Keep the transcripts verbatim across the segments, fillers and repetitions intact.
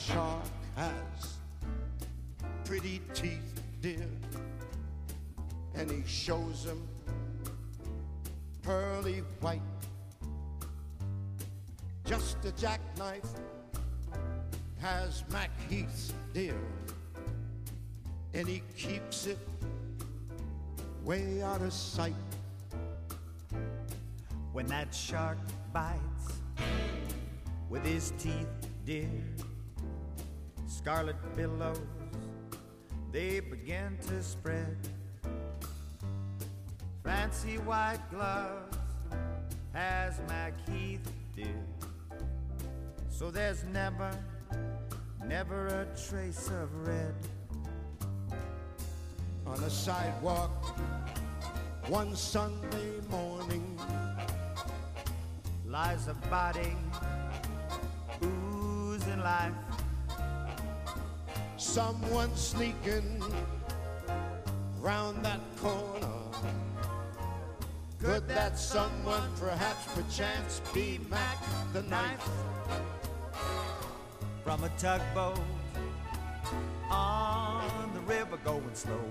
shark has pretty teeth, dear, and he shows them pearly white. Just a jackknife has Mac Heath, dear, and he keeps it way out of sight. When that shark bites with his teeth, dear, scarlet billows, they begin to spread. Fancy white gloves has Mac Heath, dear, so there's never, never a trace of red. On a sidewalk one Sunday morning lies a body oozing life. Someone sneaking round that corner. Could that someone perhaps perchance be Mac the Knife? From a tugboat on the river going slow,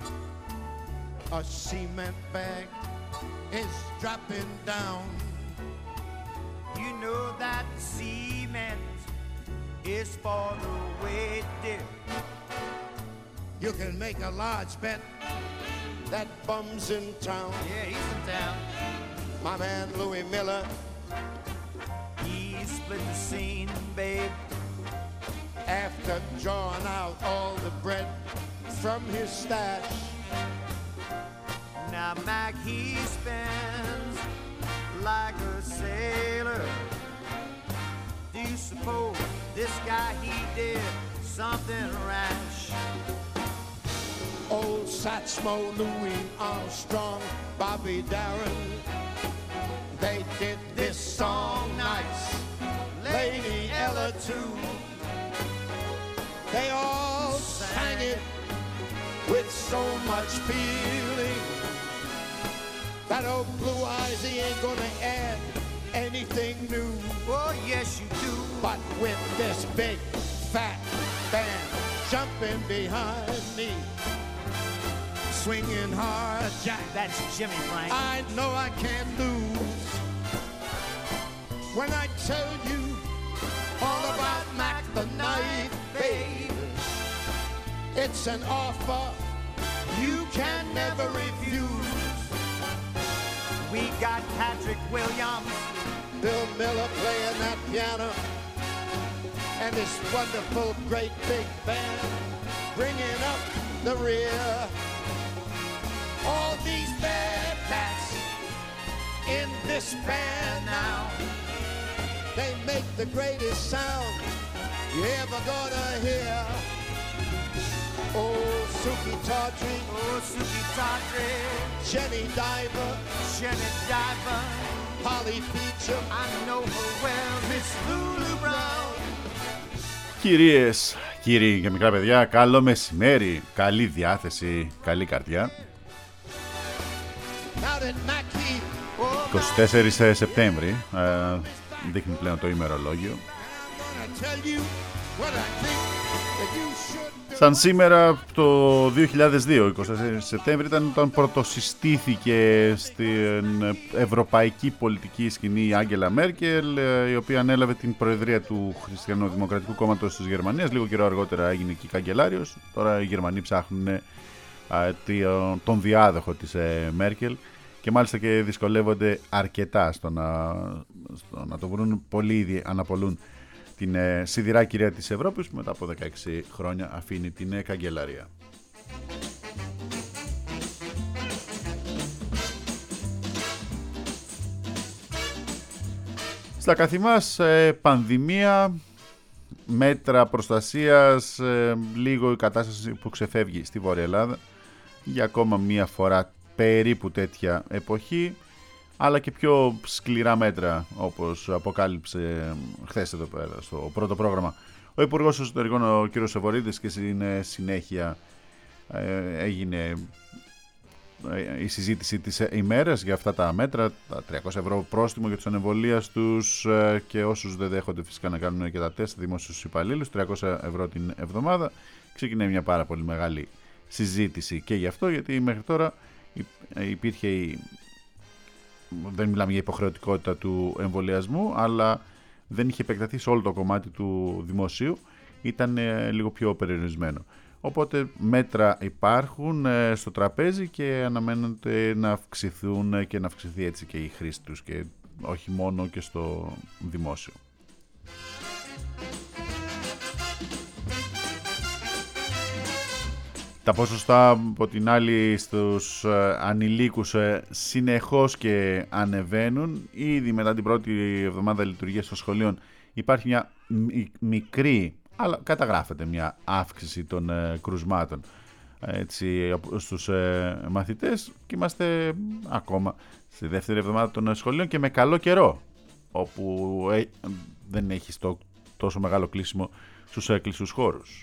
a cement bag is dropping down. You know that cement is for the weight, dear. You can make a large bet that bum's in town. Yeah, he's in town. My man Louis Miller, he split the scene, babe, after drawing out all the bread from his stash. Now Mac, he spends like a sailor. Do you suppose this guy, he did something rash? Old Satchmo, Louis Armstrong, Bobby Darin, they did this song nice. Lady Ella too. They all sang it with so much feeling that old Blue Eyes, he ain't gonna add anything new. Oh yes you do. But with this big fat band jumping behind me, swinging hard jack, that's Jimmy Frank, I know I can't lose when I tell you all about Mac the Knife, babe. It's an offer you can never refuse. We got Patrick Williams, Bill Miller playing that piano, and this wonderful great big band bringing up the rear. All these bad cats in this band now, they make the greatest sound you ever gonna hear. Oh, Suki Tawdry, oh Suki Tawdry, Jenny Diver, Jenny Diver, Polly Beecham, I know her well, Miss Lulu Brown. Κυρίες, κύριοι και μικρά παιδιά, καλό μεσημέρι, καλή διάθεση, καλή καρδιά. είκοσι τέσσερις Σεπτέμβρη, ε, δείχνει πλέον το ημερολόγιο. Σαν σήμερα το δύο χιλιάδες δύο, είκοσι τέσσερις Σεπτέμβρη, ήταν όταν πρωτοσυστήθηκε στην ευρωπαϊκή πολιτική σκηνή η Άγγελα Μέρκελ, η οποία ανέλαβε την προεδρία του Χριστιανοδημοκρατικού Κόμματος της Γερμανίας. Λίγο καιρό αργότερα έγινε και καγκελάριος. Τώρα οι Γερμανοί ψάχνουν τον διάδοχο της Μέρκελ και μάλιστα και δυσκολεύονται αρκετά στο να, στο να το βρουν. Πολλοί ήδη αναπολούν την ε, σιδηρά κυρία της Ευρώπης που μετά από δεκαέξι χρόνια αφήνει την ε, καγκελαρία. Στα καθημάς ε, πανδημία, μέτρα προστασίας, ε, λίγο η κατάσταση που ξεφεύγει στη Βόρεια Ελλάδα για ακόμα μία φορά περίπου τέτοια εποχή, αλλά και πιο σκληρά μέτρα, όπως αποκάλυψε χθες εδώ πέρα στο πρώτο πρόγραμμα ο Υπουργός Εσωτερικών, ο κ. 'Σεβορίδης, και στην συνέχεια ε, έγινε η συζήτηση της ημέρας για αυτά τα μέτρα, τα τριακόσια ευρώ πρόστιμο για τους ανεμβολίαστους και όσους δεν δέχονται φυσικά να κάνουν και τα τεστ, δημόσιους υπαλλήλους, τριακόσια ευρώ την εβδομάδα. Ξεκινάει μια πάρα πολύ μεγάλη συζήτηση και γι' αυτό, γιατί μέχρι τώρα υπήρχε η... δεν μιλάμε για υποχρεωτικότητα του εμβολιασμού, αλλά δεν είχε επεκταθεί σε όλο το κομμάτι του δημοσίου, ήταν λίγο πιο περιορισμένο. Οπότε μέτρα υπάρχουν στο τραπέζι και αναμένονται να αυξηθούν και να αυξηθεί έτσι και η χρήση τους και όχι μόνο και στο δημόσιο. Τα ποσοστά από την άλλη στους ανηλίκους συνεχώς και ανεβαίνουν. Ήδη μετά την πρώτη εβδομάδα λειτουργίας των σχολείων υπάρχει μια μικρή, αλλά καταγράφεται μια αύξηση των κρουσμάτων έτσι, στους μαθητές και είμαστε ακόμα στη δεύτερη εβδομάδα των σχολείων και με καλό καιρό, όπου δεν έχει το τόσο μεγάλο κλείσιμο στους έκλειστους χώρους.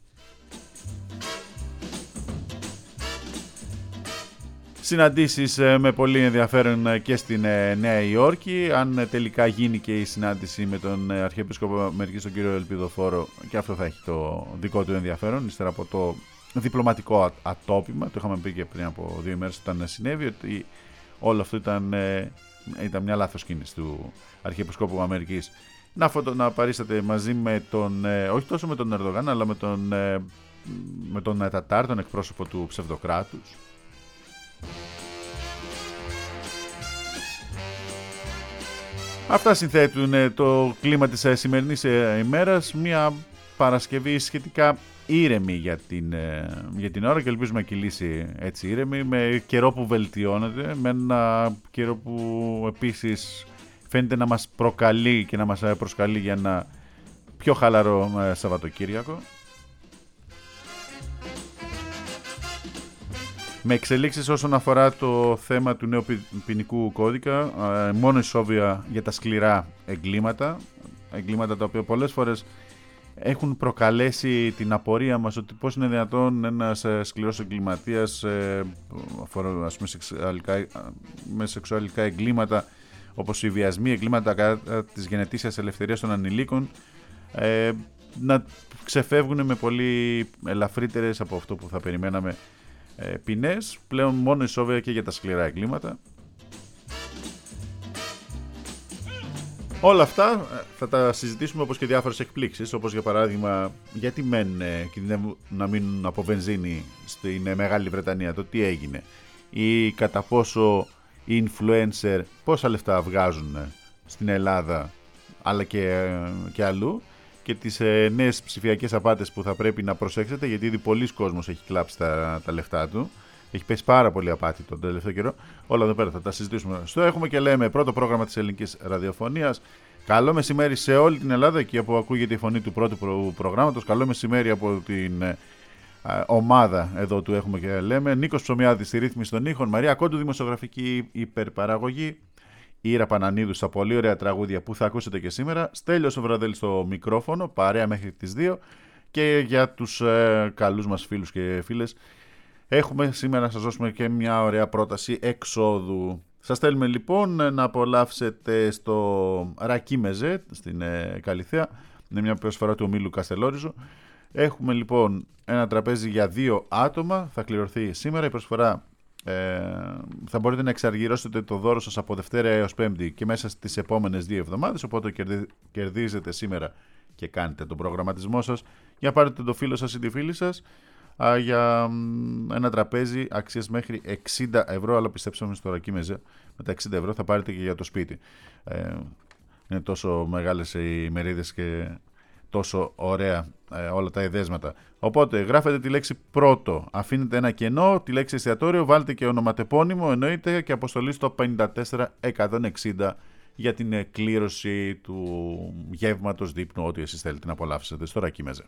Συναντήσεις με πολύ ενδιαφέρον και στην Νέα Υόρκη. Αν τελικά γίνει και η συνάντηση με τον Αρχιεπίσκοπο Αμερικής, τον κύριο Ελπιδοφόρο, και αυτό θα έχει το δικό του ενδιαφέρον, ύστερα από το διπλωματικό ατόπιμα. Το είχαμε πει και πριν από δύο ημέρες όταν συνέβη, ότι όλο αυτό ήταν, ήταν μια λάθος κίνηση του Αρχιεπισκόπου Αμερικής. Να, φωτο, να παρίσταται μαζί με τον, όχι τόσο με τον Ερντογάν, αλλά με τον, με τον Τατάρ, τον εκπρόσωπο του ψευδοκράτους. Αυτά συνθέτουν το κλίμα της σημερινής ημέρας, μια Παρασκευή σχετικά ήρεμη για την, για την ώρα και ελπίζουμε να κυλήσει έτσι ήρεμη, με καιρό που βελτιώνεται, με ένα καιρό που επίσης φαίνεται να μας προκαλεί και να μας προσκαλεί για ένα πιο χαλαρό Σαββατοκύριακο. Με εξελίξεις όσον αφορά το θέμα του νέου ποινικού κώδικα, μόνο ισόβια για τα σκληρά εγκλήματα, εγκλήματα τα οποία πολλές φορές έχουν προκαλέσει την απορία μας ότι πώς είναι δυνατόν ένας σκληρός εγκληματίας ας πούμε, σεξουαλικά, με σεξουαλικά εγκλήματα όπως οι βιασμοί, εγκλήματα κατά της γενετήσιας ελευθερίας των ανηλίκων, να ξεφεύγουν με πολύ ελαφρύτερες από αυτό που θα περιμέναμε ποινές, πλέον μόνο ισόβια και για τα σκληρά εγκλήματα. Όλα αυτά θα τα συζητήσουμε, όπως και διάφορες εκπλήξεις, όπως για παράδειγμα γιατί μεν κινδυνεύουν να μείνουν από βενζίνη στην Μεγάλη Βρετανία, το τι έγινε, ή κατά πόσο οι influencer πόσα λεφτά βγάζουν στην Ελλάδα αλλά και, και αλλού, και τις ε, νέες ψηφιακές απάτες που θα πρέπει να προσέξετε, γιατί ήδη πολλοί κόσμος έχει κλάψει τα, τα λεφτά του. Έχει πέσει πάρα πολύ απάτη τον τελευταίο καιρό. Όλα εδώ πέρα θα τα συζητήσουμε. Στο έχουμε και λέμε πρώτο πρόγραμμα της ελληνικής ραδιοφωνίας. Καλό μεσημέρι σε όλη την Ελλάδα, εκεί όπου ακούγεται η φωνή του πρώτου προ, προγράμματος. Καλό μεσημέρι από την ε, ομάδα εδώ του έχουμε και λέμε. Νίκος Ψωμιάδης στη ρύθμιση των ήχων. Μαρία Κόντου, δημοσιογραφική υπερπαραγωγή. Ήρα Πανανίδου στα πολύ ωραία τραγούδια που θα ακούσετε και σήμερα. Στέλιος ο Βραδέλης στο μικρόφωνο, παρέα μέχρι τις δύο. Και για τους ε, καλούς μας φίλους και φίλες, έχουμε σήμερα να σας δώσουμε και μια ωραία πρόταση εξόδου. Σας θέλουμε λοιπόν να απολαύσετε στο Ρακί Μεζέ στην ε, Καλιθέα. Είναι μια προσφορά του ομίλου Καστελόριζο. Έχουμε λοιπόν ένα τραπέζι για δύο άτομα. Θα κληρωθεί σήμερα η προσφορά. Ε, θα μπορείτε να εξαργυρώσετε το δώρο σας από Δευτέρα έως Πέμπτη και μέσα στις επόμενες δύο εβδομάδες, οπότε κερδίζετε σήμερα και κάνετε τον προγραμματισμό σας για να πάρετε το φίλο σας ή τη φίλη σας α, για ένα τραπέζι αξίας μέχρι εξήντα ευρώ, αλλά πιστέψαμε στο Ρακί Μεζέ με τα εξήντα ευρώ θα πάρετε και για το σπίτι. Ε, είναι τόσο μεγάλες οι μερίδες και τόσο ωραία ε, όλα τα εδέσματα. Οπότε γράφετε τη λέξη πρώτο, αφήνετε ένα κενό, τη λέξη εστιατόριο, βάλτε και ονοματεπώνυμο, εννοείται, και αποστολή στο πενήντα τέσσερα εκατόν εξήντα για την κλήρωση του γεύματος δείπνου, ό,τι εσείς θέλετε να απολαύσετε στο Ρακί Μεζέ.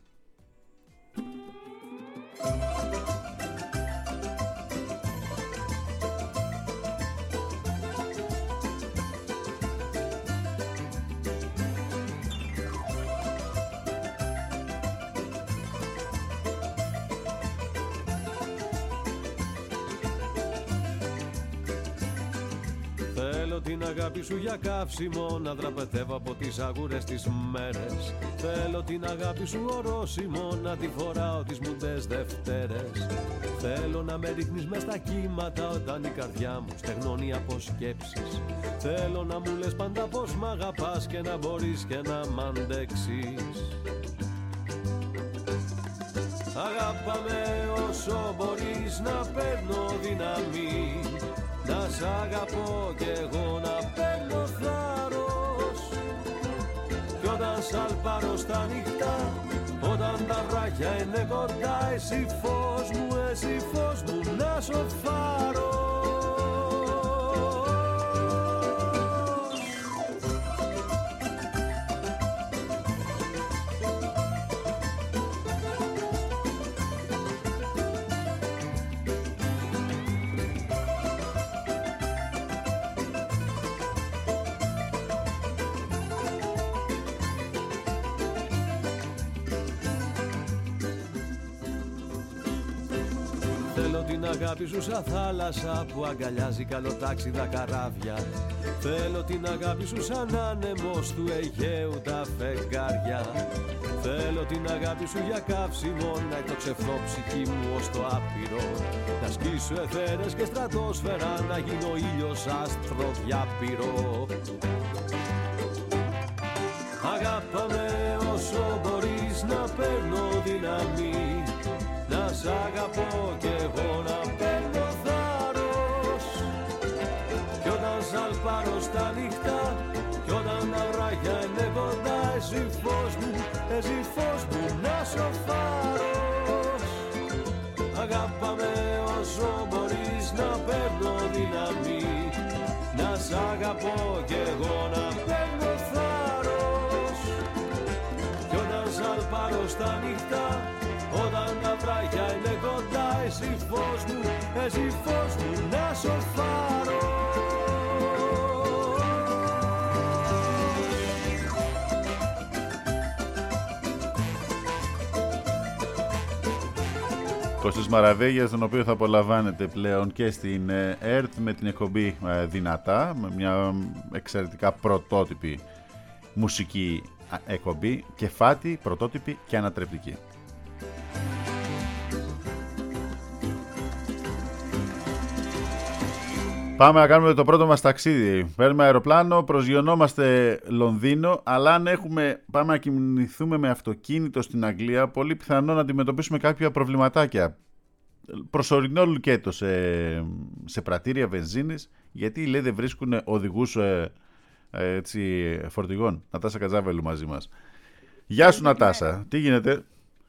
την αγάπη σου για καύσιμο, να δραπετεύω από τις αγούρες τις μέρες. Θέλω την αγάπη σου ορόσημο, να τη φοράω τις μουντές Δευτέρες. Θέλω να με ρίχνεις μες στα κύματα όταν η καρδιά μου στεγνώνει από σκέψεις. Θέλω να μου λες πάντα πως μ' αγαπάς και να μπορείς και να μ' αντέξεις. Αγάπαμε όσο μπορείς, να παίρνω δύναμη, να σ' αγαπώ κι εγώ να παίρνω θάρρος. Κι όταν σαλπάρω στα νυχτά, όταν τα βράχια είναι κοντά, εσύ φως μου, εσύ φως μου, να σοφάρω. Θέλω την αγάπη σου σαν θάλασσα που αγκαλιάζει καλοτάξιδα καράβια. Θέλω την αγάπη σου σαν άνεμος του Αιγαίου τα φεγγάρια. Θέλω την αγάπη σου για καύσιμο, να εκτοξευθώ ψυχή μου ως το άπειρο. Να σκίσω αιθέρες και στρατόσφαιρα, να γίνω ήλιος άστρο διάπειρο. Αγάπαμε όσο μπορείς, να παίρνω δύναμη, να σ' αγαπώ κι εγώ να παίρνω θάρρος. Κι όταν σαλπάρω στα νύχτα, κι όταν τα βράχια είναι κοντά, εσύ φως μου, εσύ φως μου, να σοφάρος. Αγάπαμε όσο μπορείς, να παίρνω δύναμη, να σ' αγαπώ κι εγώ να παίρνω θάρρος. Κι όταν σαλπάρω στα νύχτα, όταν τα βράχια είναι κοντά, εσύ φως μου, εσύ φως μου, να σοφάρω. Κώστας Μαραβέγιας, τον οποίο θα απολαμβάνετε πλέον και στην ΕΡΤ με την εκπομπή Δυνατά, με μια εξαιρετικά πρωτότυπη μουσική εκπομπή, κεφάτη, πρωτότυπη και ανατρεπτική. Πάμε να κάνουμε το πρώτο μας ταξίδι. Παίρνουμε αεροπλάνο, προσγειωνόμαστε Λονδίνο, αλλά αν έχουμε, πάμε να κινηθούμε με αυτοκίνητο στην Αγγλία, πολύ πιθανό να αντιμετωπίσουμε κάποια προβληματάκια. Προσωρινό λουκέτο σε, σε πρατήρια βενζίνης, γιατί λέει δεν βρίσκουν οδηγούς ε, ε, έτσι, φορτηγών. Νατάσα Κατζάβελου μαζί μας. Γεια σου Νατάσα, τι γίνεται?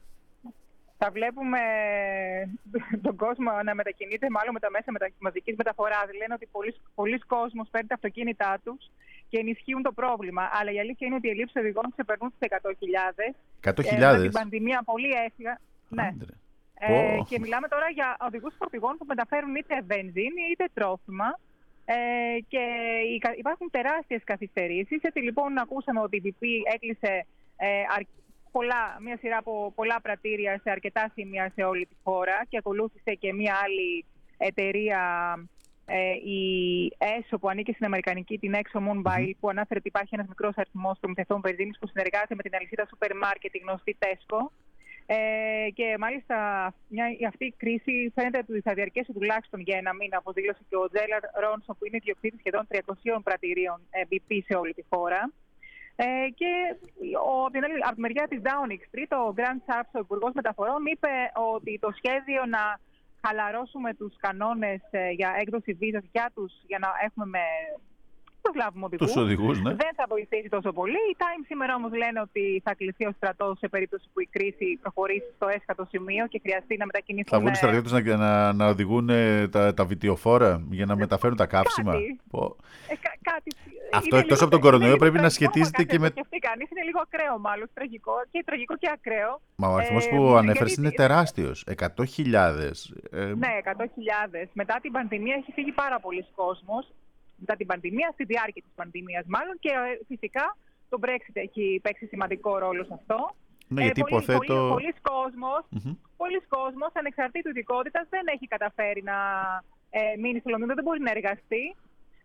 Θα βλέπουμε τον κόσμο να μετακινείται μάλλον με τα μέσα μετα... μαζικής μεταφοράς. Λένε ότι πολλοί κόσμος παίρνει τα αυτοκίνητά τους και ενισχύουν το πρόβλημα. Αλλά η αλήθεια είναι ότι οι ελλείψεις οδηγών ξεπερνούν τις εκατό χιλιάδες. εκατό χιλιάδες. Ε, με την πανδημία πολύ έφυγα. Ναι. Ε, και μιλάμε τώρα για οδηγούς φορτηγών που μεταφέρουν είτε βενζίνη είτε τρόφιμα. Ε, και υπάρχουν τεράστιες καθυστερήσεις. Έτσι λοιπόν ακούσαμε ότι η μπι πι έκλεισε ε, αρκετά. Πολλά, μια σειρά από πολλά πρατήρια σε αρκετά σημεία σε όλη τη χώρα και ακολούθησε και μια άλλη εταιρεία, ε, η έσο που ανήκει στην Αμερικανική, την ExxonMobil, που ανάφερε ότι υπάρχει ένας μικρός αριθμός προμηθευτών βενζίνης που συνεργάζεται με την αλυσίδα σούπερ μάρκετ, τη γνωστή Tesco. Ε, και μάλιστα μια, αυτή η κρίση φαίνεται ότι θα διαρκέσει τουλάχιστον για ένα μήνα, όπως δήλωσε και ο Τζέλαρ Ρόνσον, που είναι ιδιοκτήτης σχεδόν τριακοσίων πρατηρίων ε, μπι πι σε όλη τη χώρα. Ε, και ο, από, την, από τη μεριά της Downing Street, ο Grant Shapps, ο Υπουργός Μεταφορών, είπε ότι το σχέδιο να χαλαρώσουμε τους κανόνες ε, για έκδοση βίζας για, τους, για να έχουμε με προσλάβουμε οδηγούς, τους οδηγούς, ναι, δεν θα βοηθήσει τόσο πολύ. Οι Times σήμερα όμως λένε ότι θα κληθεί ο στρατός σε περίπτωση που η κρίση προχωρήσει στο έσχατο σημείο και χρειαστεί να μετακινηθούν. Θα βγουν οι στρατιώτες να, να, να οδηγούν τα, τα βιτιοφόρα για να μεταφέρουν τα καύσιμα. Κάτι. Ε, κά, κάτι. Αυτό εκτός από τον κορονοϊό πρέπει να σχετίζεται και με... Και κανείς είναι λίγο ακραίο μάλλον, τραγικό και, τραγικό και ακραίο. Μα ο αριθμός ε, που ανέφερες είναι τεράστιος, εκατό χιλιάδες. Ε... Ναι, εκατό χιλιάδες. Μετά την πανδημία έχει φύγει πάρα πολλοί κόσμος. Μετά την πανδημία, στη διάρκεια της πανδημίας μάλλον, και ε, φυσικά το Brexit έχει παίξει σημαντικό ρόλο σε αυτό. Ναι, γιατί ε, υποθέτω... Πολλοί, πολλοί κόσμος, mm-hmm. πολλοί κόσμος ανεξαρτήτου ειδικότητας δεν έχει καταφέρει να ε, μείνει στο Λονδίνο, δεν μπορεί να εργαστεί.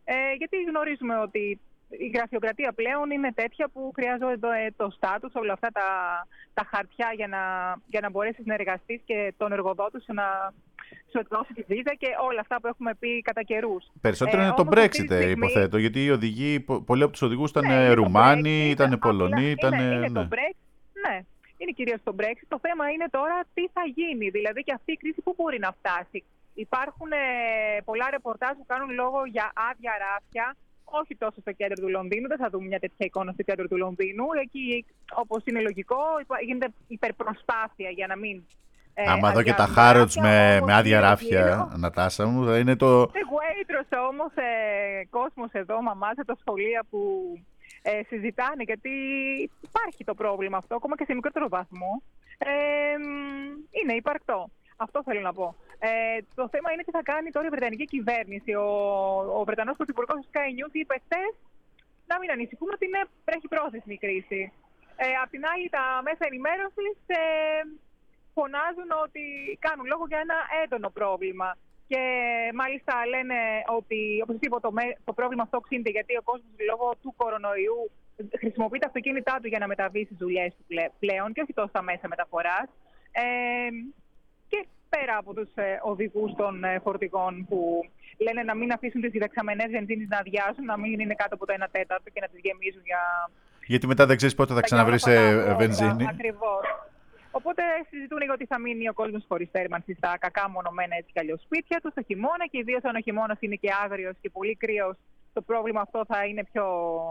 Ε, γιατί γνωρίζουμε ότι η γραφειοκρατία πλέον είναι τέτοια που χρειάζονται το στάτους, όλα αυτά τα, τα χαρτιά για να, για να μπορέσεις να εργαστείς και τον εργοδότη σου να σου εκδώσει τη βίζα και όλα αυτά που έχουμε πει κατά καιρούς. Περισσότερο ε, είναι το Brexit, στιγμή, υποθέτω, γιατί οι οδηγοί, πολλοί από τους οδηγούς ήταν ναι, Ρουμάνοι, ήταν Πολωνοί, ήταν... Είναι, είναι ναι. το Brexit, ναι. Είναι κυρίως το Brexit. Το θέμα είναι τώρα τι θα γίνει, δηλαδή και αυτή η κρίση πού μπορεί να φτάσει. Υπάρχουν ε, πολλά ρεπορτάζ που κάνουν λόγο για άδεια ράφια, όχι τόσο στο κέντρο του Λονδίνου, δεν θα δούμε μια τέτοια εικόνα στο κέντρο του Λονδίνου. Εκεί, όπως είναι λογικό, γίνεται υπερπροσπάθεια για να μην... Ε, άμα δω και τα Harrods με, με άδεια ράφια, Νατάσα μου, θα είναι το... Σε Waitrose όμως, ε, κόσμος εδώ, μαμάς, τα σχολεία που ε, συζητάνε, γιατί υπάρχει το πρόβλημα αυτό, ακόμα και σε μικρότερο βαθμό. Ε, είναι υπαρκτό. Αυτό θέλω να πω. Ε, το θέμα είναι τι θα κάνει τώρα η Βρετανική κυβέρνηση. Ο, ο Βρετανός Πρωθυπουργός του Sky News είπε χθες να μην ανησυχούμε ότι είναι, έχει πρόθεσμη κρίση. Ε, απ' την άλλη, τα μέσα ενημέρωσης ε, φωνάζουν ότι κάνουν λόγο για ένα έντονο πρόβλημα. Και μάλιστα λένε ότι, όπως είπα, το, το πρόβλημα αυτό ξύνεται γιατί ο κόσμος λόγω του κορονοϊού χρησιμοποιεί τα αυτοκίνητά του για να μεταβεί στις δουλειές του πλέον και όχι τόσο στα μέσα μεταφοράς. Ε, και πέρα από τους ε, οδηγούς των ε, φορτηγών που λένε να μην αφήσουν τις διδαξαμενές βενζίνης να αδειάσουν, να μην είναι κάτω από το ένα τέταρτο και να τις γεμίζουν για... Γιατί μετά δεν ξέρεις πότε θα ξαναβρεις ε, βενζίνη. Ακριβώς. Οπότε συζητούν για ότι θα μείνει ο κόσμος χωρίς θέρμανση στα κακά μονομένα έτσι κι αλλιώς σπίτια του, στο χειμώνα και ιδίως αν ο χειμώνας είναι και άγριος και πολύ κρύος, το πρόβλημα αυτό θα είναι πιο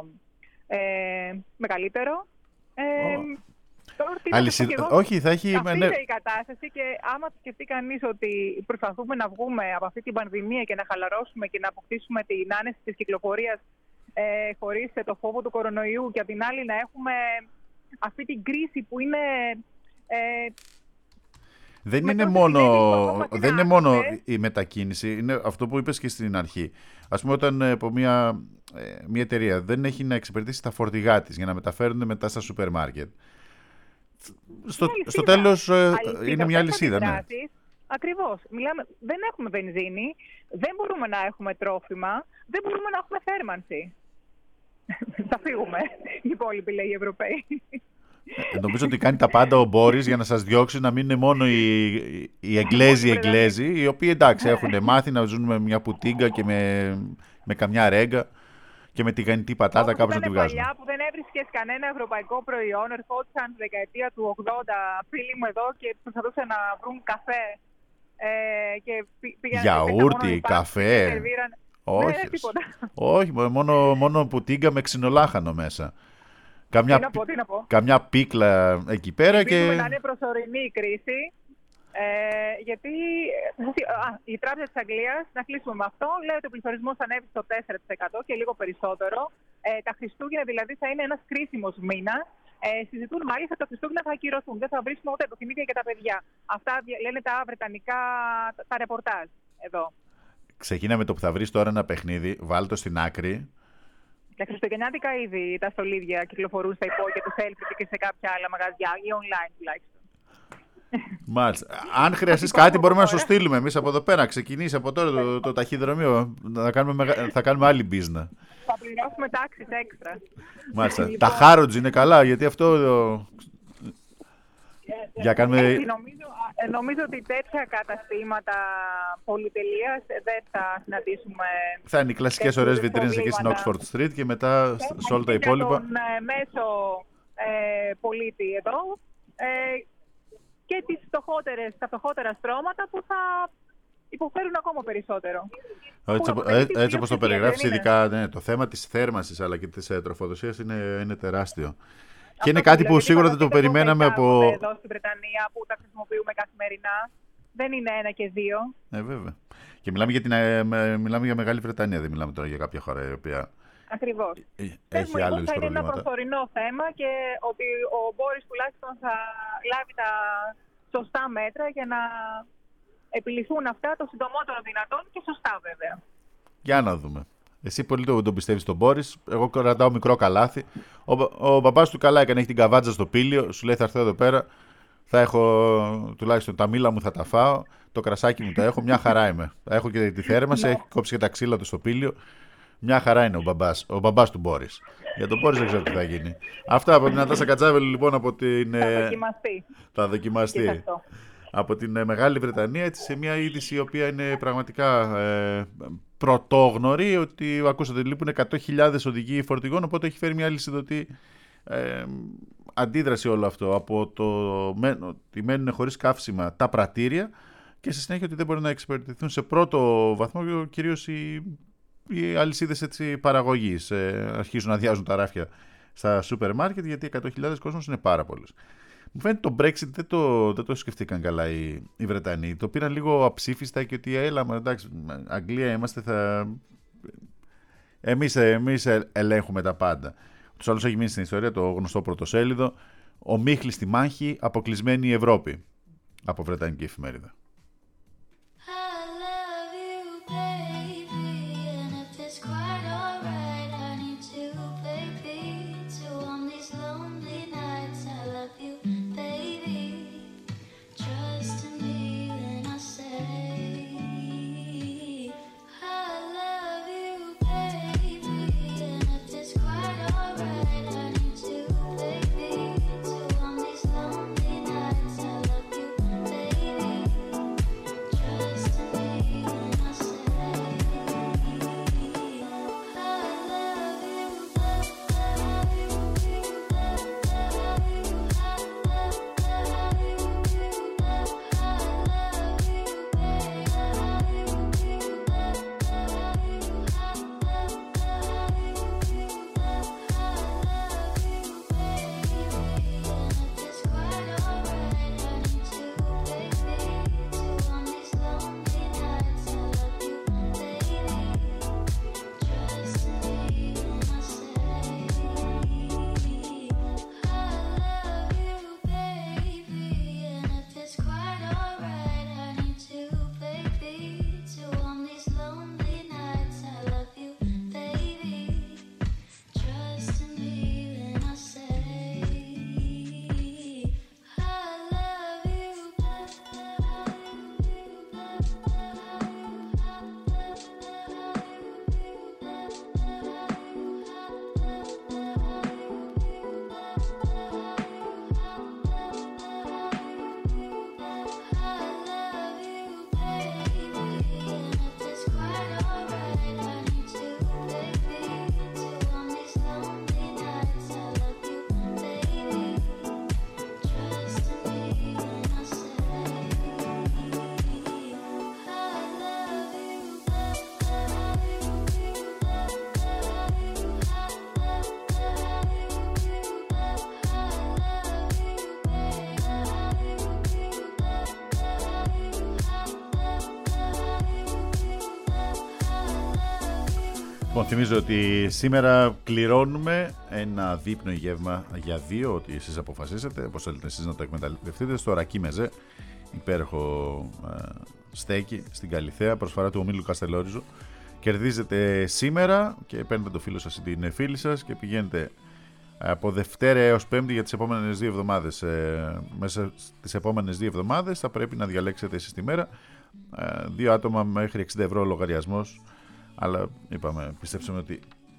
ε, μεγαλύτερο. Ε, oh. Αλυσίδα... Εγώ, όχι, θα έχει... Αυτή είναι η κατάσταση και άμα σκεφτεί κανείς ότι προσπαθούμε να βγούμε από αυτή την πανδημία και να χαλαρώσουμε και να αποκτήσουμε την άνεση της κυκλοφορίας ε, χωρίς το φόβο του κορονοϊού και απ' την άλλη να έχουμε αυτή την κρίση που είναι... Ε, δεν είναι, μόνο, δεν είναι μόνο η μετακίνηση, είναι αυτό που είπες και στην αρχή. Ας πούμε όταν από μια, μια εταιρεία δεν έχει να εξυπηρετήσει τα φορτηγά της για να μεταφέρονται μετά στα σούπερ μάρκετ, Στο, στο τέλος αλυσίδα. Είναι μια αλυσίδα. Ναι. Ακριβώς. Μιλάμε, δεν έχουμε βενζίνη, δεν μπορούμε να έχουμε τρόφιμα, δεν μπορούμε να έχουμε θέρμανση. Θα φύγουμε οι υπόλοιποι, λέει οι Ευρωπαίοι. Ε, νομίζω ότι κάνει τα πάντα ο Μπόρις για να σας διώξει να μην είναι μόνο οι, οι Εγγλέζοι Εγγλέζοι, οι οποίοι εντάξει έχουν μάθει να ζουν με μια πουτίγκα και με, με καμιά ρέγγα. Και με τηγανιτή πατάτα κάπως να τη βγάζουν. Παλιά που δεν έβρισκες κανένα ευρωπαϊκό προϊόν, ερχόντουσαν τη δεκαετία του ογδόντα φίλοι μου εδώ και προσπαθούσαν να βρουν καφέ. Ε, και πήγαν γιαούρτι, καφέ. Και σερβίραν... Όχι, ναι, όχι μόνο, μόνο πουτίγκα με ξινολάχανο μέσα. Καμιά, τι να πω, τι να πω. Καμιά πίκλα εκεί πέρα. Ελπίζουμε και... να είναι προσωρινή η κρίση. Ε, γιατί α, η Τράπεζα της Αγγλίας, να κλείσουμε με αυτό, λέει ότι ο πληθωρισμός θα ανέβει στο τέσσερα τοις εκατό και λίγο περισσότερο. Ε, τα Χριστούγεννα δηλαδή θα είναι ένας κρίσιμος μήνας. Ε, συζητούν μάλιστα ότι τα Χριστούγεννα θα ακυρωθούν. Δεν θα βρίσκουμε ούτε παιχνίδια για τα παιδιά. Αυτά λένε τα βρετανικά τα, τα ρεπορτάζ εδώ. Ξεκίνα με το που θα βρεις τώρα ένα παιχνίδι, βάλ' το στην άκρη. Τα χριστουγεννιάτικα ήδη τα στολίδια κυκλοφορούν στα υπόγεια του Έλπη και σε κάποια άλλα μαγαζιά ή online τουλάχιστον. Μάλιστα. Αν χρειαστείς κάτι μπορούμε να σου στείλουμε εμείς από εδώ πέρα. Ξεκινήσει από τώρα το, το ταχυδρομείο. Θα κάνουμε, θα κάνουμε άλλη business. Θα πληρώσουμε τάξεις έξτρα. Μάλιστα. Τα Harrods είναι καλά γιατί αυτό... Για κάνουμε... νομίζω, νομίζω ότι τέτοια καταστήματα πολυτελείας δεν θα συναντήσουμε. Θα είναι οι κλασικές ωραίες βιτρίνες εκεί στην Oxford Street και μετά σε όλα τα υπόλοιπα. Για τον μέσο ε, πολίτη εδώ ε, και τις φτωχότερες, τα φτωχότερα στρώματα που θα υποφέρουν ακόμα περισσότερο. Έτσι, ε, έτσι όπως το περιγράφεις, ειδικά ναι, το θέμα της θέρμανσης αλλά και της ε, τροφοδοσίας είναι, είναι τεράστιο. Και είναι κάτι που σίγουρα δεν το περιμέναμε από... Εδώ στην Βρετανία που τα χρησιμοποιούμε καθημερινά. Δεν είναι ένα και δύο. Ε, βέβαια. Και μιλάμε για, την, ε, μιλάμε για Μεγάλη Βρετανία, δεν μιλάμε τώρα για κάποια χώρα η οποία... Ακριβώς. Έχει άλλες θα προβλήματα. είναι ένα προσωρινό θέμα και ότι ο Μπόρις τουλάχιστον θα λάβει τα σωστά μέτρα για να επιληθούν αυτά το συντομότερο δυνατόν και σωστά βέβαια. Για να δούμε. Εσύ πολύ τον το πιστεύεις τον Μπόρις, εγώ κρατάω μικρό καλάθι. Ο, ο παπάς του καλά έκανε, έχει την καβάτζα στο πήλιο, σου λέει θα έρθω εδώ πέρα, θα έχω τουλάχιστον τα μήλα μου θα τα φάω, το κρασάκι μου τα έχω, μια χαρά είμαι. Έχω και τη θέρμανση, έχει κόψει και τα ξύλα του στο πήλιο. Μια χαρά είναι ο μπαμπάς, ο μπαμπάς του Μπόρις. Για τον Μπόρις δεν ξέρω τι θα γίνει. Αυτά από την Νατάσα Κατσάβελη, λοιπόν, από την... Θα δοκιμαστεί. Θα δοκιμαστεί. Από την ε, Μεγάλη Βρετανία, έτσι, σε μια είδηση η οποία είναι πραγματικά ε, πρωτόγνωρη, ότι ακούσατε, λείπουν εκατό χιλιάδες οδηγοί φορτηγών, οπότε έχει φέρει μια αλυσιδωτή ε, αντίδραση όλο αυτό. Από το ότι μένουν χωρίς καύσιμα τα πρατήρια και στη συνέχεια ότι δεν μπορεί να εξυπηρετηθούν σε πρώτο βαθμό κυρίως οι, οι αλυσίδες παραγωγής. Ε, αρχίζουν να αδειάζουν τα ράφια στα σούπερ μάρκετ, γιατί εκατό χιλιάδες κόσμος είναι πάρα πολλούς. Μου φαίνεται το Brexit δεν το, δεν το σκεφτήκαν καλά οι, οι Βρετανοί. Το πήραν λίγο αψήφιστα και ότι έλα, εντάξει, Αγγλία είμαστε, θα... εμείς, εμείς ελέγχουμε τα πάντα. Τους άλλους έχει μείνει στην ιστορία το γνωστό πρωτοσέλιδο «Ο Μίχλης στη μάχη, αποκλεισμένη η Ευρώπη» από Βρετανική εφημερίδα. Λοιπόν, θυμίζω ότι σήμερα κληρώνουμε ένα δείπνο γεύμα για δύο, ότι εσείς αποφασίσετε πώς θέλετε εσείς να το εκμεταλλευτείτε, στο Ρακί Μεζέ, υπέροχο ε, στέκι στην Καλιθέα, προσφορά του ομίλου Καστελόριζο. Κερδίζετε σήμερα και παίρνετε το φίλο σας ή την φίλη σας και πηγαίνετε από Δευτέρα έως Πέμπτη για τις επόμενες δύο εβδομάδες. Ε, μέσα στις επόμενες δύο εβδομάδες θα πρέπει να διαλέξετε εσείς τη μέρα. Ε, δύο άτομα μέχρι εξήντα ευρώ λογαριασμός. Αλλά είπαμε, πιστέψαμε ότι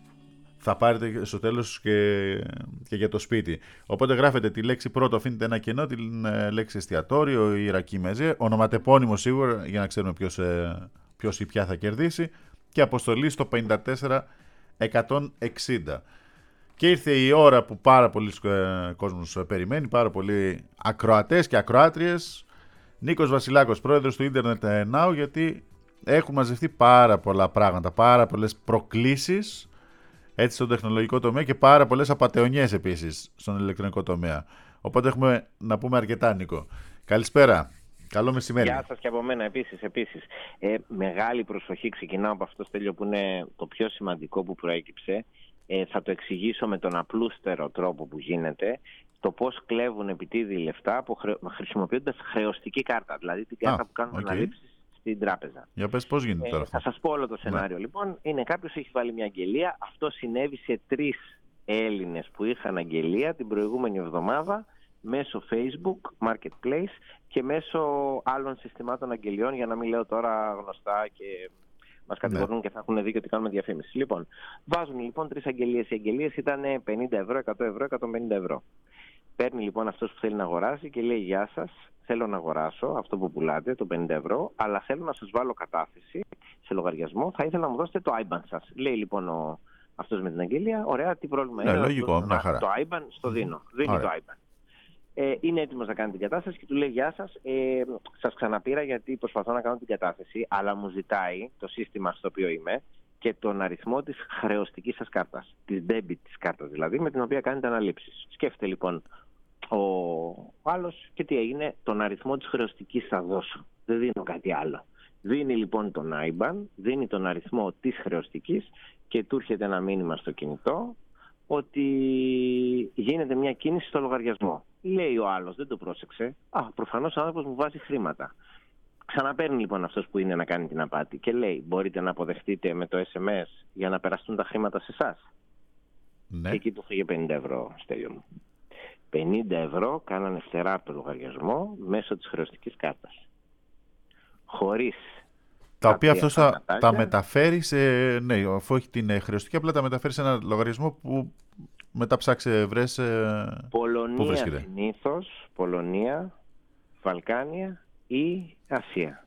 θα πάρετε στο τέλος και, και για το σπίτι. Οπότε γράφετε τη λέξη πρώτο, αφήνετε ένα κενό, τη λέξη εστιατόριο ή Ρακί Μεζέ, ονοματεπώνυμο σίγουρα για να ξέρουμε ποιος, ποιος ή ποια θα κερδίσει, και αποστολή στο πενήντα τέσσερα εκατόν εξήντα. Και ήρθε η ώρα που πάρα πολλοί κόσμος περιμένει, πάρα πολλοί ακροατές και ακροάτριες. Νίκος Βασιλάκος, πρόεδρος του Internet Now, γιατί έχουν μαζευτεί πάρα πολλά πράγματα, πάρα πολλές προκλήσεις έτσι στον τεχνολογικό τομέα και πάρα πολλές απατεωνιές επίσης στον ηλεκτρονικό τομέα. Οπότε έχουμε να πούμε αρκετά, Νίκο. Καλησπέρα. Καλό μεσημέρι. Γεια σας και από μένα επίσης. επίσης. Ε, μεγάλη προσοχή, ξεκινάω από αυτό, Στέλιο, που είναι το πιο σημαντικό που προέκυψε. Ε, θα το εξηγήσω με τον απλούστερο τρόπο που γίνεται. Το πώς κλέβουν επιτίδη λεφτά από χρε... χρησιμοποιώντας χρεωστική κάρτα. Δηλαδή την κάρτα Α, που κάνουν okay. αναλήψεις στην τράπεζα. Για πες πώς γίνεται τώρα αυτό. Ε, θα σας πω όλο το σενάριο. Ναι. Λοιπόν, είναι κάποιος έχει βάλει μια αγγελία. Αυτό συνέβη σε τρεις Έλληνες που είχαν αγγελία την προηγούμενη εβδομάδα μέσω Facebook, Marketplace και μέσω άλλων συστημάτων αγγελιών, για να μην λέω τώρα γνωστά και Μας κατηγορούν ναι. και θα έχουν δίκιο ότι κάνουμε διαφήμιση. Λοιπόν, βάζουν λοιπόν τρεις αγγελίες. Οι αγγελίες ήταν πενήντα ευρώ, εκατό ευρώ, εκατόν πενήντα ευρώ. Παίρνει λοιπόν αυτός που θέλει να αγοράσει και λέει: Γεια σας, θέλω να αγοράσω αυτό που πουλάτε, το πενήντα ευρώ, αλλά θέλω να σας βάλω κατάθεση σε λογαριασμό. Θα ήθελα να μου δώσετε το άι μπαν σας. Λέει λοιπόν ο, αυτός με την αγγελία: Ωραία, τι πρόβλημα ναι, είναι. Λογικό, το, μια χαρά. Το άι μπαν στο δίνω. Δίνει Ωραία. Το άι μπαν. Ε, είναι έτοιμος να κάνει την κατάσταση και του λέει: Γεια σας, ε, σας ξαναπήρα γιατί προσπαθώ να κάνω την κατάθεση, αλλά μου ζητάει το σύστημα στο οποίο είμαι και τον αριθμό της χρεωστικής σας κάρτας, της debit της κάρτας δηλαδή, με την οποία κάνετε αναλήψεις. Σκέφτεται λοιπόν ο άλλος και τι έγινε, τον αριθμό της χρεωστικής θα δώσω. Δεν δίνω κάτι άλλο. Δίνει λοιπόν τον άι μπαν, δίνει τον αριθμό της χρεωστικής και του έρχεται ένα μήνυμα στο κινητό ότι γίνεται μια κίνηση στο λογαριασμό. Λέει ο άλλος, δεν το πρόσεξε. Α, προφανώς ο άνθρωπος μου βάζει χρήματα. Ξαναπαίρνει λοιπόν αυτός που είναι να κάνει την απάτη και λέει: Μπορείτε να αποδεχτείτε με το ες εμ ες για να περαστούν τα χρήματα σε εσάς. Ναι. Και εκεί του φύγε πενήντα ευρώ, Στέλιο μου. πενήντα ευρώ κάνανε φτερά από το λογαριασμό μέσω της χρεωστικής κάρτας. Χωρίς. Τα οποία αυτό θα τα μεταφέρει σε. Ναι, αφού έχει την χρεωστική, απλά τα μεταφέρει σε ένα λογαριασμό που μετά ψάξε βρες. Πολωνία συνήθως, Πολωνία, Βαλκάνια ή Ασία.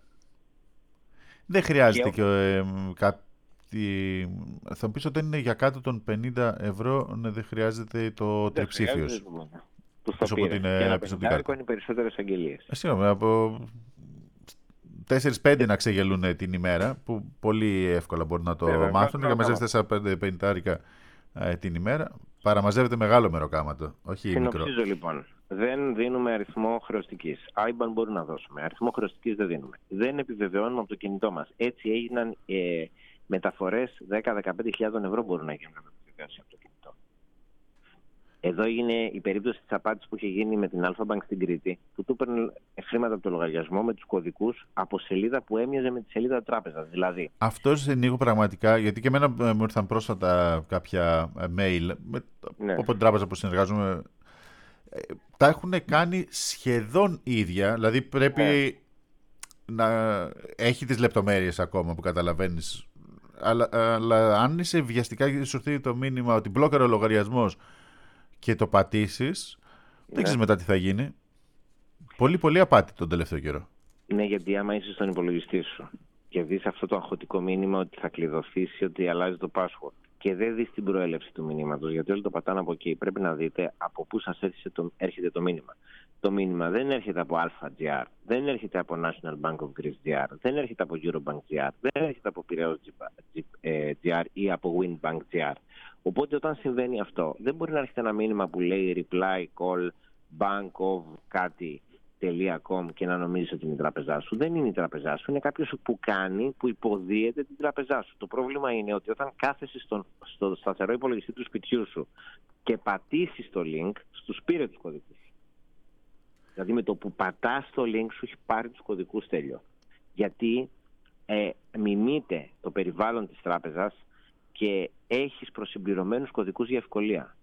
Δεν χρειάζεται και, και ε, κάτι. Θα μου πεις ότι είναι για κάτω των πενήντα ευρώ, ναι, δεν χρειάζεται το τριψήφιος. Του θα πήρε. Και ένα πενηντάρικο είναι οι περισσότερες αγγελίες. Εσύ, από τέσσερα πέντε να ξεγελούν την ημέρα, που πολύ εύκολα μπορεί να το Βέβαια, μάθουν. Για μαζεύει τέσσερα πέντε πενηντάρικα ε, την ημέρα. Παραμαζεύεται μεγάλο μεροκάματο, όχι μικρό. Συνοψίζω λοιπόν. Δεν δίνουμε αριθμό χρεωστικής. άι μπαν μπορούμε να δώσουμε. Αριθμό χρεωστικής δεν δίνουμε. Δεν επιβεβαιώνουμε από το κινητό μας. Έτσι έγιναν ε, μεταφορές δέκα με δεκαπέντε χιλιάδες ευρώ μπορούν να γίνουν με επιβεβαίωση από το κινητό. Εδώ έγινε η περίπτωση της απάτης που είχε γίνει με την Alpha Bank στην Κρήτη, που του έπαιρνε χρήματα από το λογαριασμό με τους κωδικούς από σελίδα που έμοιαζε με τη σελίδα τράπεζας. Δηλαδή. Αυτό συνήγω πραγματικά, γιατί και εμένα μου ήρθαν πρόσφατα κάποια mail με, ναι. από την τράπεζα που συνεργάζομαι. Τα έχουν κάνει σχεδόν ίδια, δηλαδή πρέπει ναι. να έχει τις λεπτομέρειες ακόμα που καταλαβαίνεις. Αλλά, αλλά αν είσαι βιαστικά σου έρθει το μήνυμα ότι μπλόκαρε ο λογαριασμός και το πατήσεις, ναι. δεν ξέρεις μετά τι θα γίνει. Πολύ πολύ απάτη τον τελευταίο καιρό. Ναι, γιατί άμα είσαι στον υπολογιστή σου και δεις αυτό το αγχωτικό μήνυμα ότι θα κλειδωθείς ή ότι αλλάζει το password και δεν δεις την προέλευση του μηνύματος, γιατί όλοι το πατάνε από εκεί, πρέπει να δείτε από πού σας έρχεται το, έρχεται το μήνυμα. Το μήνυμα δεν έρχεται από Alpha τζι αρ, δεν έρχεται από National Bank of Greece τζι αρ, δεν έρχεται από Eurobank τζι αρ, δεν έρχεται από Piraeus τζι αρ ή από Winbank τζι αρ. Οπότε όταν συμβαίνει αυτό, δεν μπορεί να έρχεται ένα μήνυμα που λέει reply call bank of κάτι .com και να νομίζεις ότι είναι η τράπεζά σου. Δεν είναι η τράπεζά σου, είναι κάποιος που κάνει, που υποδίεται την τράπεζά σου. Το πρόβλημα είναι ότι όταν κάθεσαι στον, στο σταθερό υπολογιστή του σπιτιού σου και πατήσεις το link, στους πήρε τους κωδικούς. Δηλαδή με το που πατάς το link σου έχει πάρει τους κωδικούς, τέλειο. Γιατί ε, μιμείται το περιβάλλον της τράπεζας και έχεις προσυμπληρωμένους κωδικούς για ευκολία.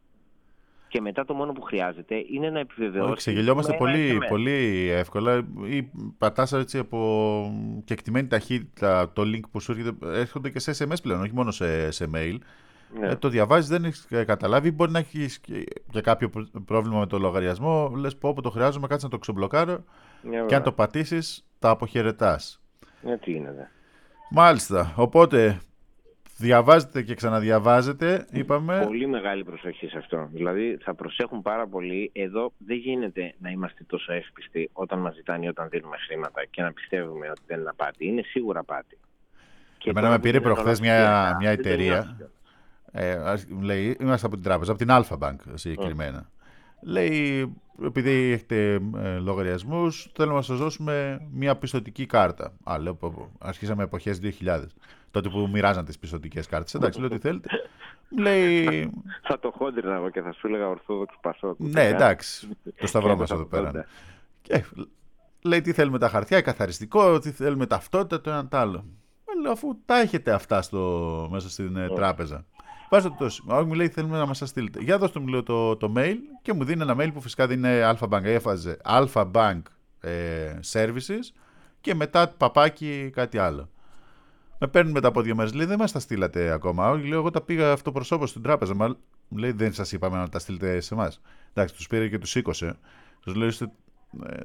Και μετά το μόνο που χρειάζεται είναι να επιβεβαιώσει. Ξεγελιόμαστε πολύ, πολύ εύκολα ή πατάς έτσι από κεκτημένη ταχύτητα το link που σου έρχεται, έρχονται και σε ες εμ ες πλέον, όχι μόνο σε, σε mail. Ναι. Ε, το διαβάζεις, δεν έχεις καταλάβει, μπορεί να έχεις και, και κάποιο πρόβλημα με το λογαριασμό, λες πω όπου το χρειάζομαι, κάτσε να το ξεμπλοκάρω ναι, και αν το πατήσεις τα αποχαιρετάς. Ναι, τι είναι. Μάλιστα, οπότε διαβάζετε και ξαναδιαβάζετε, είπαμε. Πολύ μεγάλη προσοχή σε αυτό. Δηλαδή θα προσέχουν πάρα πολύ. Εδώ δεν γίνεται να είμαστε τόσο εύπιστοι όταν μας ζητάνε ή όταν δίνουμε χρήματα και να πιστεύουμε ότι δεν είναι απάτη. Είναι σίγουρα απάτη. Εμένα με πήρε προχθές μια, μια εταιρεία. Ε, λέει, είμαστε από την τράπεζα, από την Alpha Bank συγκεκριμένα. Mm. Λέει, επειδή έχετε ε, λογαριασμούς, θέλουμε να σας δώσουμε μια πιστωτική κάρτα. Α, λέω, αρχίσαμε εποχές δύο χιλιάδες. Τότε που μοιράζαν τις πιστωτικές κάρτες. Εντάξει, λέω τι θέλετε. Λέει. Θα το χόντρινα εγώ και θα σου έλεγα Ορθόδοξο Πασόκ. Ναι, εντάξει. Το σταυρό μας εδώ πέρα. Και λέει τι θέλουμε τα χαρτιά, καθαριστικό, τι θέλουμε ταυτότητα, το ένα το άλλο. Λέω, αφού τα έχετε αυτά στο, μέσα στην oh. τράπεζα. Βάζω το σημείο. Όχι, μου λέει θέλουμε να μας τα στείλετε. Για δώστε μου λέω, το, το mail και μου δίνει ένα mail που φυσικά δίνει Alpha Bank. Έφαζε Alpha Bank ε, Services και μετά παπάκι κάτι άλλο. Με παίρνουν μετά από δύο μέρες. Λέει, δεν μας τα στείλατε ακόμα. Λέω, εγώ τα πήγα αυτοπροσώπως στην τράπεζα. Μα λέει, δεν σας είπαμε να τα στείλετε σε εμάς. Εντάξει, τους πήρε και τους σήκωσε. Τους λέω, είστε. Ε,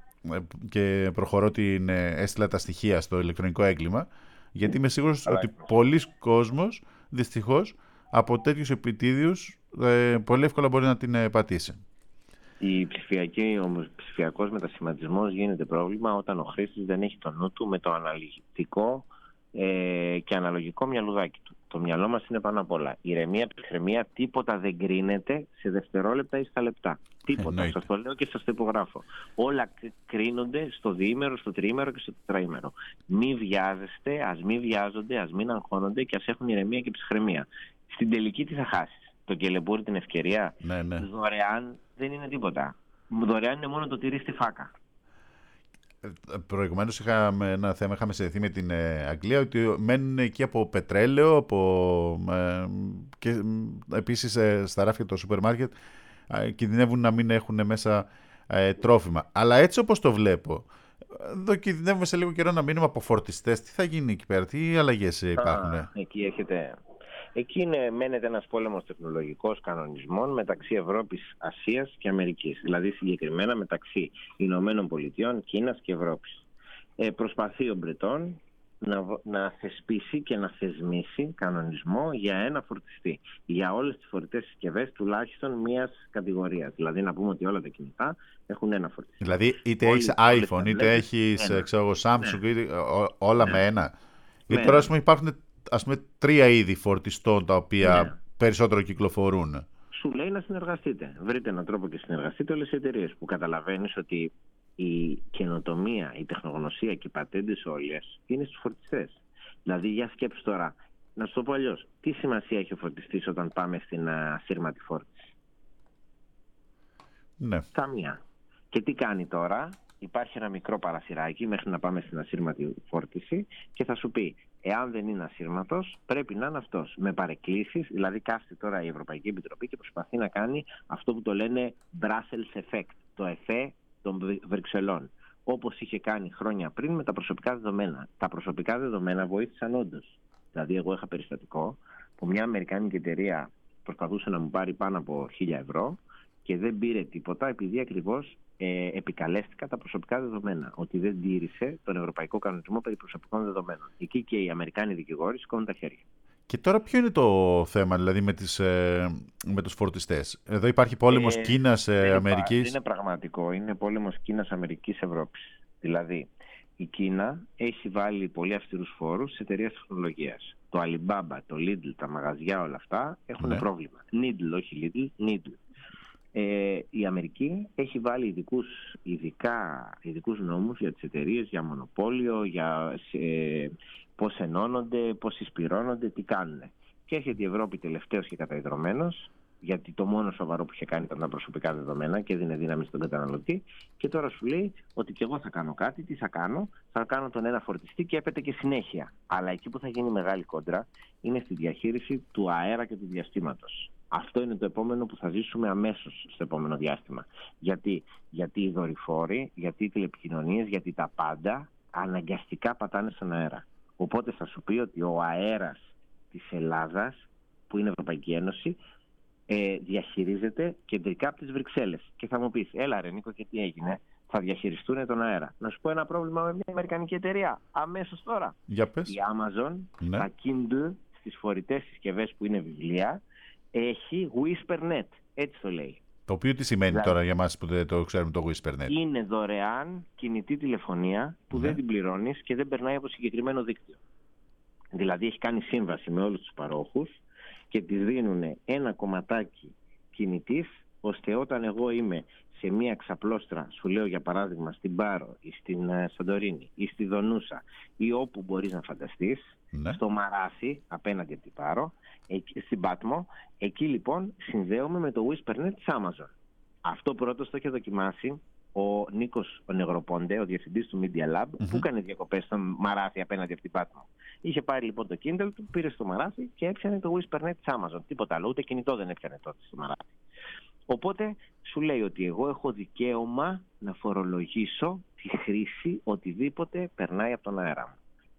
και προχωρώ την. Ε, έστειλα τα στοιχεία στο ηλεκτρονικό έγκλημα. Γιατί είμαι σίγουρος ότι πολλοί κόσμος, δυστυχώς, από τέτοιους επιτίδιους, ε, πολύ εύκολα μπορεί να την ε, πατήσει. Η ψηφιακή, ο ψηφιακός μετασχηματισμός γίνεται πρόβλημα όταν ο χρήστης δεν έχει το νου του με το αναλυτικό ε, και αναλογικό μυαλουδάκι του. Το μυαλό μας είναι πάνω απ' όλα. Ηρεμία, ψυχραιμία, τίποτα δεν κρίνεται σε δευτερόλεπτα ή στα λεπτά. Τίποτα. Σας το λέω και σας το υπογράφω. Όλα κρίνονται στο διήμερο, στο τριήμερο και στο τετραήμερο. Μη βιάζεστε, ας μη βιάζονται, ας μην αγχώνονται και ας έχουν ηρεμία και ψυχραιμία. Στην τελική τι θα χάσεις? Το κελεμπούρι, την ευκαιρία? Ναι, ναι. Δωρεάν δεν είναι τίποτα. Δωρεάν είναι μόνο το τυρί στη φάκα. Προηγουμένως είχαμε ένα θέμα, είχαμε συνδεθεί με την Αγγλία, ότι μένουν εκεί από πετρέλαιο, από, ε, και ε, επίσης ε, στα ράφια του σούπερ μάρκετ ε, κινδυνεύουν να μην έχουν μέσα ε, τρόφιμα. Αλλά έτσι όπως το βλέπω, εδώ κινδυνεύουμε σε λίγο καιρό να μείνουμε από φορτιστές. Τι θα γίνει εκεί πέρα, τι αλλαγές υπάρχουν? Α, εκεί έχετε... Εκεί είναι, μένεται ένας πόλεμος τεχνολογικός κανονισμών μεταξύ Ευρώπης, Ασίας και Αμερικής. Δηλαδή συγκεκριμένα μεταξύ Ηνωμένων Πολιτειών, Κίνας και Ευρώπης. Ε, προσπαθεί ο Μπρετόν να, να θεσπίσει και να θεσμίσει κανονισμό για ένα φορτιστή. Για όλες τις φορητές συσκευές τουλάχιστον μίας κατηγορίας. Δηλαδή να πούμε ότι όλα τα κινητά έχουν ένα φορτιστή. Δηλαδή είτε έχεις iPhone, είτε έχεις ξέρω, Samsung, ναι. είτε, ό, όλα ναι. με ένα. Γιατί τώρα ναι. υπάρχουν... ας πούμε τρία είδη φορτιστών τα οποία ναι. περισσότερο κυκλοφορούν. Σου λέει να συνεργαστείτε. Βρείτε έναν τρόπο και συνεργαστείτε όλες οι εταιρείες που καταλαβαίνεις ότι η καινοτομία, η τεχνογνωσία και οι πατέντες όλες είναι στους φορτιστές. Δηλαδή για σκέψου τώρα, να σου το πω αλλιώς, τι σημασία έχει ο φορτιστής όταν πάμε στην ασύρματη φόρτιση? Ναι. Καμία. Και τι κάνει τώρα? Υπάρχει ένα μικρό παραθυράκι μέχρι να πάμε στην ασύρματη φόρτιση και θα σου πει, εάν δεν είναι ασύρματος, πρέπει να είναι αυτός. Με παρεκκλήσεις, δηλαδή κάθεται τώρα η Ευρωπαϊκή Επιτροπή και προσπαθεί να κάνει αυτό που το λένε Brussels Effect, το εφέ των Βρυξελών. Όπως είχε κάνει χρόνια πριν με τα προσωπικά δεδομένα. Τα προσωπικά δεδομένα βοήθησαν όντως. Δηλαδή, εγώ είχα περιστατικό που μια αμερικάνικη εταιρεία προσπαθούσε να μου πάρει πάνω από χίλια ευρώ και δεν πήρε τίποτα επειδή ακριβώς ε, επικαλέστηκα τα προσωπικά δεδομένα. Ότι δεν τήρησε τον Ευρωπαϊκό Κανονισμό περί προσωπικών δεδομένων. Εκεί και οι Αμερικάνοι δικηγόροι σηκώνουν τα χέρια. Και τώρα ποιο είναι το θέμα δηλαδή με, τις, ε, με τους φορτιστές? Εδώ υπάρχει πόλεμος ε, Κίνας, ε, Αμερικής. Δεν είναι πραγματικό. Είναι πόλεμος Κίνας, Αμερικής, Ευρώπης. Δηλαδή, η Κίνα έχει βάλει πολύ αυστηρούς φόρους σε εταιρείες τεχνολογίας. Το Alibaba, το Lidl, τα μαγαζιά, όλα αυτά έχουν ναι. πρόβλημα. Lidl, όχι Lidl, Lidl. Ε, η Αμερική έχει βάλει ειδικούς, ειδικά, ειδικούς νόμους για τις εταιρείες, για μονοπόλιο, για ε, πώς ενώνονται, πώς συσπυρώνονται, τι κάνουν. Και έρχεται η Ευρώπη τελευταίος και καταϊδρωμένος, γιατί το μόνο σοβαρό που είχε κάνει ήταν τα προσωπικά δεδομένα και έδινε δύναμη στον καταναλωτή. Και τώρα σου λέει ότι και εγώ θα κάνω κάτι. Τι θα κάνω? Θα κάνω τον ένα φορτιστή και έπεται και συνέχεια. Αλλά εκεί που θα γίνει μεγάλη κόντρα είναι στη διαχείριση του αέρα και του διαστήματος. Αυτό είναι το επόμενο που θα ζήσουμε αμέσως στο επόμενο διάστημα. Γιατί, γιατί οι δορυφόροι, γιατί οι τηλεπικοινωνίες, γιατί τα πάντα αναγκαστικά πατάνε στον αέρα. Οπότε θα σου πει ότι ο αέρας της Ελλάδας, που είναι Ευρωπαϊκή Ένωση, ε, διαχειρίζεται κεντρικά από τις Βρυξέλλες. Και θα μου πεις, έλα ρε Νίκο, και τι έγινε? Θα διαχειριστούν τον αέρα. Να σου πω ένα πρόβλημα με μια αμερικανική εταιρεία. Αμέσως τώρα. Για πες. Η Amazon, ναι. τα Kindle, στις φορητές συσκευές που είναι βιβλία, έχει WhisperNet. Έτσι το λέει. Το οποίο τι σημαίνει δηλαδή, τώρα για εμάς που δεν το ξέρουμε το WhisperNet? Είναι δωρεάν κινητή τηλεφωνία που ναι. δεν την πληρώνεις και δεν περνάει από συγκεκριμένο δίκτυο. Δηλαδή έχει κάνει σύμβαση με όλους τους παρόχους και τις δίνουν ένα κομματάκι κινητής, ώστε όταν εγώ είμαι σε μία ξαπλώστρα, σου λέω για παράδειγμα στην Πάρο ή στην Σαντορίνη ή στη Δονούσα ή όπου μπορείς να φανταστείς, ναι. στο Μαράσι απέναντι από την Πάρο, εκεί, στην Πάτμο, εκεί λοιπόν συνδέομαι με το WhisperNet της Amazon. Αυτό πρώτος το είχε δοκιμάσει ο Νίκος ο Νεγροπόντε, ο διευθυντής του Media Lab, mm-hmm. που έκανε διακοπές στο Μαράθι απέναντι από την Πάτμο. Είχε πάρει λοιπόν το Kindle του, πήρε στο Μαράθι και έπιανε το WhisperNet της Amazon. Τίποτα άλλο, ούτε κινητό δεν έπιανε τότε στο Μαράθι. Οπότε σου λέει ότι εγώ έχω δικαίωμα να φορολογήσω τη χρήση οτιδήποτε περνάει από τον αέρα μου.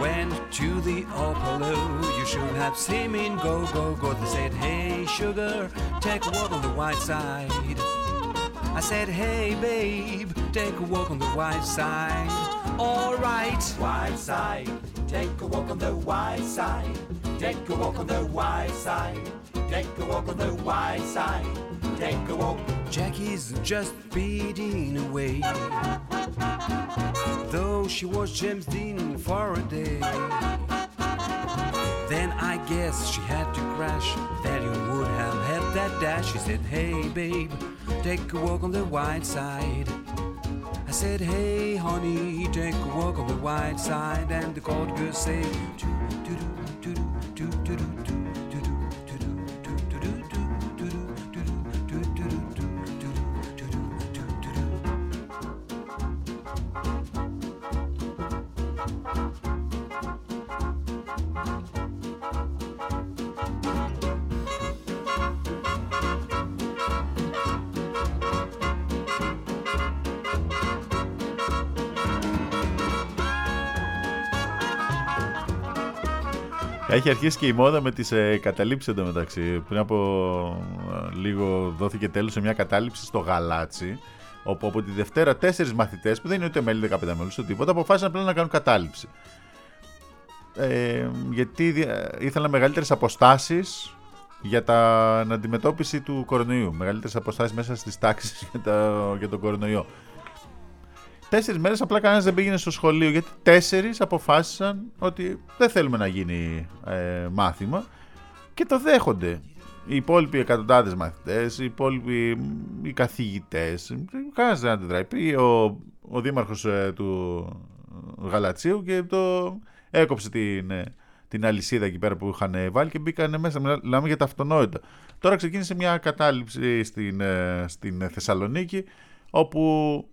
Went to the Apollo, you should have seen me go, go, go. They said, hey, sugar, take a walk on the white side. I said, hey, babe, take a walk on the white side. All right. White side, take a walk on the white side. Take a walk on the white side. Take a walk on the white side. Take a walk. Jackie's just fading away, though she was James Dean for a day. Then I guess she had to crash. That you would have had that dash. She said, hey, babe, take a walk on the white side. I said, hey, honey, take a walk on the white side. And the cold girl say, do do do do do do do. Έχει αρχίσει και η μόδα με τις ε, καταλήψεις εντωμεταξύ. Πριν από ε, λίγο δόθηκε τέλος σε μια κατάληψη στο Γαλάτσι, όπου από τη Δευτέρα τέσσερις μαθητές, που δεν είναι ούτε μέλη δεκαπέντε μέλους ούτε τίποτα, αποφάσισαν πλέον να κάνουν κατάληψη. Ε, γιατί ε, ήθελαν μεγαλύτερες αποστάσεις για τα, την αντιμετώπιση του κορονοϊού. Μεγαλύτερες αποστάσεις μέσα στις τάξεις για, τα, για τον κορονοϊό. Τέσσερις μέρες απλά κανένας δεν πήγαινε στο σχολείο, γιατί τέσσερις αποφάσισαν ότι δεν θέλουμε να γίνει ε, μάθημα και το δέχονται. Οι υπόλοιποι εκατοντάδες μαθητές, οι υπόλοιποι οι καθηγητές, κανένας δεν αντιδράει. Πήγε ο, ο δήμαρχος ε, του Γαλατσίου και το έκοψε την, την αλυσίδα εκεί πέρα που είχαν βάλει και μπήκαν μέσα. Μιλάμε για τα αυτονόητα. Τώρα ξεκίνησε μια κατάληψη στην, ε, στην Θεσσαλονίκη, όπου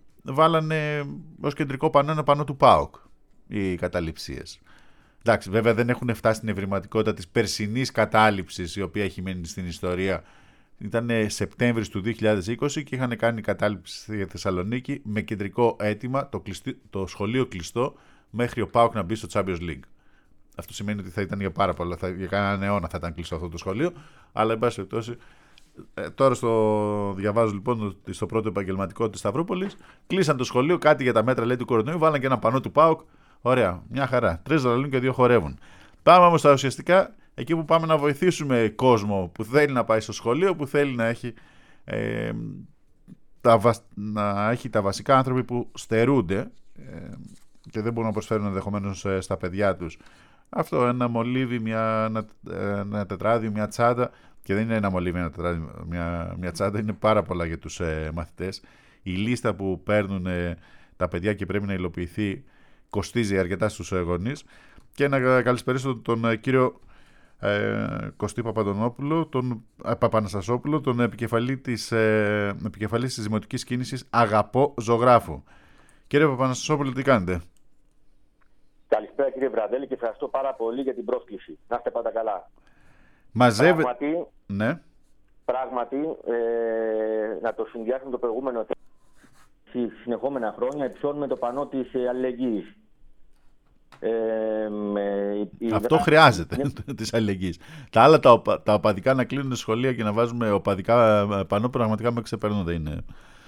βάλανε ως κεντρικό πανό ένα πανό του ΠΑΟΚ οι καταληψίες. Εντάξει, βέβαια δεν έχουν φτάσει στην ευρηματικότητα της περσινής κατάληψης, η οποία έχει μείνει στην ιστορία. Ήταν Σεπτέμβρης του δύο χιλιάδες είκοσι και είχαν κάνει κατάληψη στη Θεσσαλονίκη με κεντρικό αίτημα το, κλειστή, το σχολείο κλειστό μέχρι ο ΠΑΟΚ να μπει στο Champions League. Αυτό σημαίνει ότι θα ήταν για πάρα πολλά, θα, για κανέναν αιώνα θα ήταν κλειστό αυτό το σχολείο, αλλά εν πάση περιπτώσει. Ε, τώρα στο διαβάζω λοιπόν στο πρώτο επαγγελματικό της Σταυρούπολης. Κλείσαν το σχολείο, κάτι για τα μέτρα λέει του κορονοϊού, βάλαν και ένα πανό του ΠΑΟΚ. Ωραία, μια χαρά. Τρεις ζαλούν και δύο χορεύουν. Πάμε όμως στα ουσιαστικά, εκεί που πάμε να βοηθήσουμε κόσμο που θέλει να πάει στο σχολείο, που θέλει να έχει, ε, τα, να έχει τα βασικά άνθρωποι που στερούνται ε, και δεν μπορούν να προσφέρουν ενδεχομένως ε, στα παιδιά τους. Αυτό, ένα μολύβι, μια, ένα, ένα τετράδιο, μια τσάντα. Και δεν είναι ένα μολύβι, ένα τετράδιο, μια, μια τσάντα, είναι πάρα πολλά για τους ε, μαθητές. Η λίστα που παίρνουν ε, τα παιδιά και πρέπει να υλοποιηθεί κοστίζει αρκετά στους ε, γονείς. Και να καλησπερίσω τον ε, κύριο ε, Κωστή Παπαντονόπουλο, τον ε, Παπαναστασόπουλο, τον επικεφαλή της, ε, επικεφαλής της Δημοτικής Κίνησης Αγαπώ Ζωγράφου. Κύριε Παπαναστασόπουλο, τι κάνετε? Καλησπέρα κύριε Βραδέλη και ευχαριστώ πάρα πολύ για την πρόσκληση. Να είστε πάντα καλά. Μαζεύε... Πράγματι, ναι. πράγματι ε, να το συνδυάσουμε το προηγούμενο θέμα, συνεχόμενα χρόνια υψώνουμε το πανό της ε, αλληλεγγύης. Ε, με, Αυτό δράση... χρειάζεται της αλληλεγγύης. Τα άλλα τα, οπα, τα οπαδικά να κλείνουν σχολεία και να βάζουμε οπαδικά πανό πραγματικά με ξεπερνούν, δεν είναι.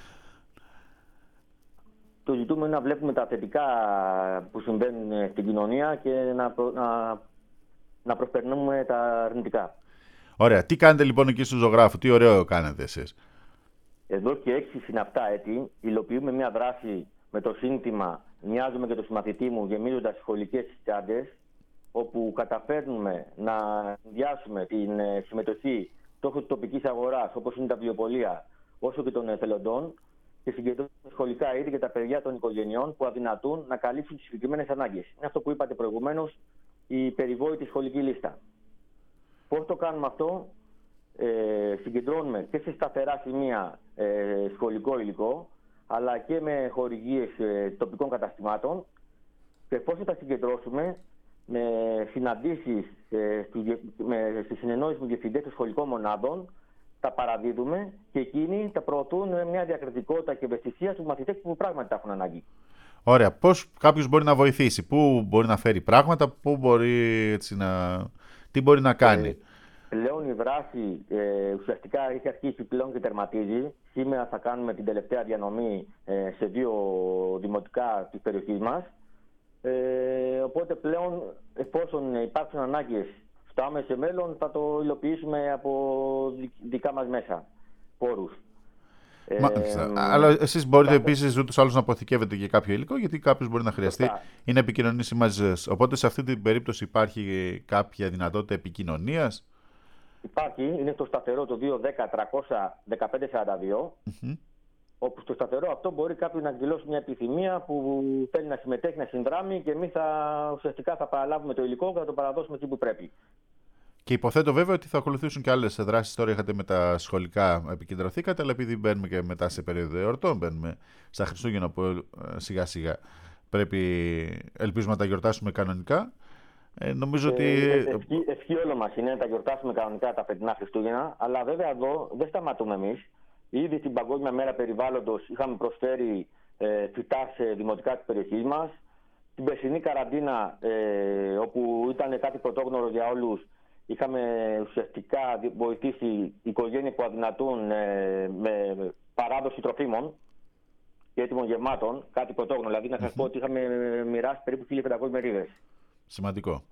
Το ζητούμε είναι να βλέπουμε τα θετικά που συμβαίνουν στην κοινωνία και να, προ, να, να προσπερνούμε τα αρνητικά. Ωραία. Τι κάνετε λοιπόν εκεί στο Ζωγράφο, τι ωραίο κάνετε εσείς? Εδώ και έξι συναπτά έτη υλοποιούμε μια δράση με το σύνθημα «Μοιάζομαι και το συμμαθητή μου γεμίζοντας σχολικές τσάντες», όπου καταφέρνουμε να συνδυάσουμε την συμμετοχή τόσο της τοπικής αγοράς, όπως είναι τα βιβλιοπωλεία, όσο και των εθελοντών, και συγκεντρώνουμε σχολικά είδη για τα παιδιά των οικογενειών που αδυνατούν να καλύψουν τις συγκεκριμένες ανάγκες. Είναι αυτό που είπατε προηγουμένως, η περιβόητη σχολική λίστα. Πώς το κάνουμε αυτό? Ε, συγκεντρώνουμε και σε σταθερά σημεία ε, σχολικό υλικό, αλλά και με χορηγίες ε, τοπικών καταστημάτων, και πώς θα τα συγκεντρώσουμε με συναντήσεις ε, στη συνεννόηση με διευθυντές των σχολικών μονάδων, τα παραδίδουμε και εκείνοι τα προωθούν μια διακριτικότητα και ευαισθησία στους μαθητές που πράγματι τα έχουν ανάγκη. Ωραία. Πώς κάποιος μπορεί να βοηθήσει, πού μπορεί να φέρει πράγματα, πού μπορεί έτσι να... τι μπορεί να κάνει. Ε, πλέον η δράση ε, ουσιαστικά έχει αρχίσει πλέον και τερματίζει. Σήμερα θα κάνουμε την τελευταία διανομή ε, σε δύο δημοτικά της περιοχής μας. Ε, οπότε πλέον, εφόσον υπάρξουν ανάγκες στο άμεσο μέλλον, θα το υλοποιήσουμε από δικά μας μέσα πόρους. Μάλιστα. Ε, Αλλά εσείς μπορείτε επίσης ούτως άλλως να αποθηκεύετε και κάποιο υλικό, γιατί κάποιος μπορεί να χρειαστεί Σωστά. ή να επικοινωνήσει μαζί σας. Οπότε σε αυτή την περίπτωση υπάρχει κάποια δυνατότητα επικοινωνίας. Υπάρχει, είναι στο σταθερό το δύο ένα μηδέν τριακόσια δεκαπέντε σαράντα δύο. Mm-hmm. Όπου στο σταθερό αυτό μπορεί κάποιος να εκδηλώσει μια επιθυμία που θέλει να συμμετέχει, να συνδράμει και εμείς θα, ουσιαστικά θα παραλάβουμε το υλικό και θα το παραδώσουμε εκεί που πρέπει. Και υποθέτω βέβαια ότι θα ακολουθήσουν και άλλες δράσεις. Τώρα είχατε με τα σχολικά επικεντρωθήκατε, αλλά επειδή μπαίνουμε και μετά σε περίοδο εορτών, μπαίνουμε στα Χριστούγεννα που σιγά σιγά πρέπει, ελπίζουμε να τα γιορτάσουμε κανονικά. Ε, νομίζω ε, ότι... Ευχή, ευχή όλο μας είναι να τα γιορτάσουμε κανονικά τα φετινά Χριστούγεννα, αλλά βέβαια εδώ δεν σταματούμε εμείς. Ήδη στην Παγκόσμια Μέρα Περιβάλλοντος είχαμε προσφέρει ε, φυτά σε δημοτικά της περιοχής μας. Την περσινή καραντίνα, ε, όπου ήταν κάτι πρωτόγνωρο για όλους, είχαμε ουσιαστικά βοηθήσει οικογένειες που αδυνατούν ε, με παράδοση τροφίμων και έτοιμων γευμάτων, κάτι πρωτόγνωρο. Δηλαδή να σας πω ότι είχαμε μοιράσει περίπου χίλιες πεντακόσιες μερίδες. Σημαντικό.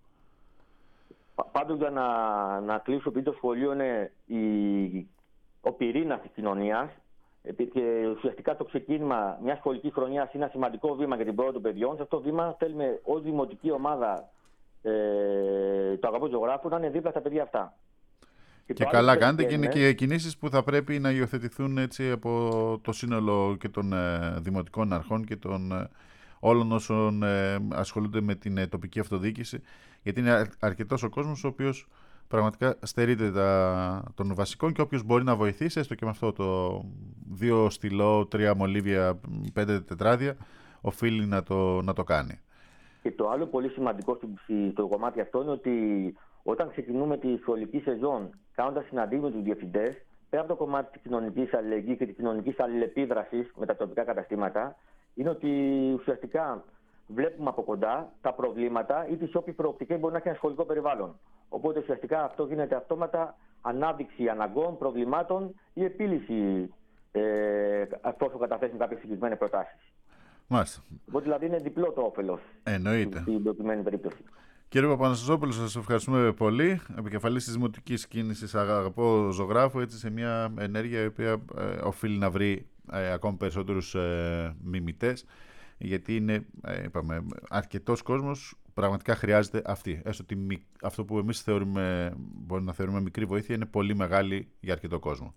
Πάντως για να, να κλείσω, επειδή το σχολείο είναι η, ο πυρήνας της κοινωνίας και ουσιαστικά το ξεκίνημα μιας σχολικής χρονιάς είναι ένα σημαντικό βήμα για την πρόοδο των παιδιών. Σε αυτό το βήμα θέλουμε ως δημοτική ομάδα ε, το Αγαπώ Ζωγράφου να είναι δίπλα στα παιδιά αυτά. Και, και καλά κάνετε και είναι και κινήσεις που θα πρέπει να υιοθετηθούν έτσι από το σύνολο και των ε, δημοτικών αρχών και των ε, όλων όσων ε, ασχολούνται με την ε, τοπική αυτοδιοίκηση, γιατί είναι αρκετός ο κόσμος ο οποίος πραγματικά στερείται τα, των βασικών και όποιος μπορεί να βοηθήσει, έστω και με αυτό το δύο στυλό, τρία μολύβια, πέντε τετράδια, οφείλει να το, να το κάνει. Και το άλλο πολύ σημαντικό στο κομμάτι αυτό είναι ότι όταν ξεκινούμε τη σχολική σεζόν κάνοντας συναντήσεις με τους διευθυντές, πέρα από το κομμάτι της κοινωνικής αλληλεγγύης και της κοινωνικής αλληλεπίδρασης με τα τοπικά καταστήματα, είναι ότι ουσιαστικά βλέπουμε από κοντά τα προβλήματα ή τις όποιες προοπτικές μπορεί να έχει ένα σχολικό περιβάλλον. Οπότε ουσιαστικά αυτό γίνεται αυτόματα ανάδειξη αναγκών, προβλημάτων ή επίλυση ε, εφόσον καταθέσουν κάποιες συγκεκριμένες προτάσεις. Μάλιστα. Οπότε δηλαδή είναι διπλό το όφελος. Εννοείται. Στην προκειμένη περίπτωση. Κύριε Παπαναστασόπουλο, σας ευχαριστούμε πολύ. Επικεφαλής της Δημοτικής Κίνησης Αγαπώ Ζωγράφου, έτσι σε μια ενέργεια η οποία ε, οφείλει να βρει ε, ακόμη περισσότερους ε, μιμητές, γιατί είναι, ε, είπαμε, αρκετός κόσμος πραγματικά χρειάζεται αυτή. Έστω ότι αυτό που εμείς θεωρούμε, μπορεί να θεωρούμε μικρή βοήθεια, είναι πολύ μεγάλη για αρκετό κόσμο.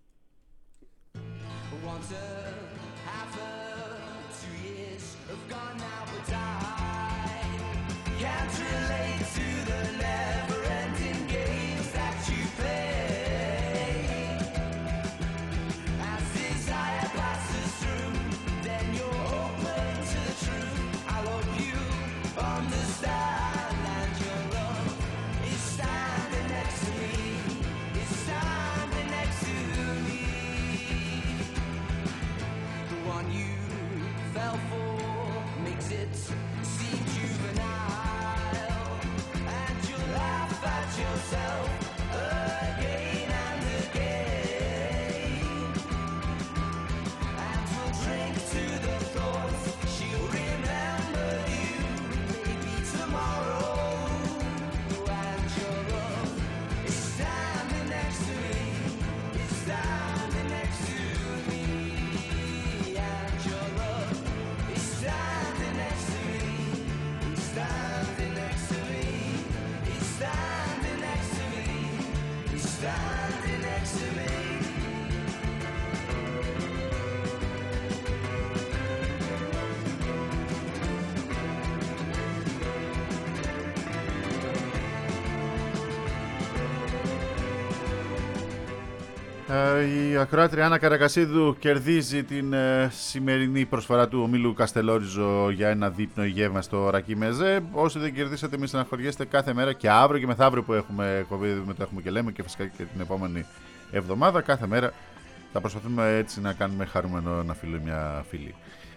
Η ακροάτρια Άννα Καρακασίδου κερδίζει την ε, σημερινή προσφορά του ομίλου Καστελόριζο για ένα δείπνο γεύμα στο Ρακί Μεζέ. Όσοι δεν κερδίσατε, μη στεναχωριέστε, κάθε μέρα και αύριο και μεθαύριο που έχουμε κοβίδι, με το έχουμε και λέμε, και φυσικά και την επόμενη εβδομάδα, κάθε μέρα θα προσπαθούμε έτσι να κάνουμε χαρούμενο ένα φίλο ή μια φίλη.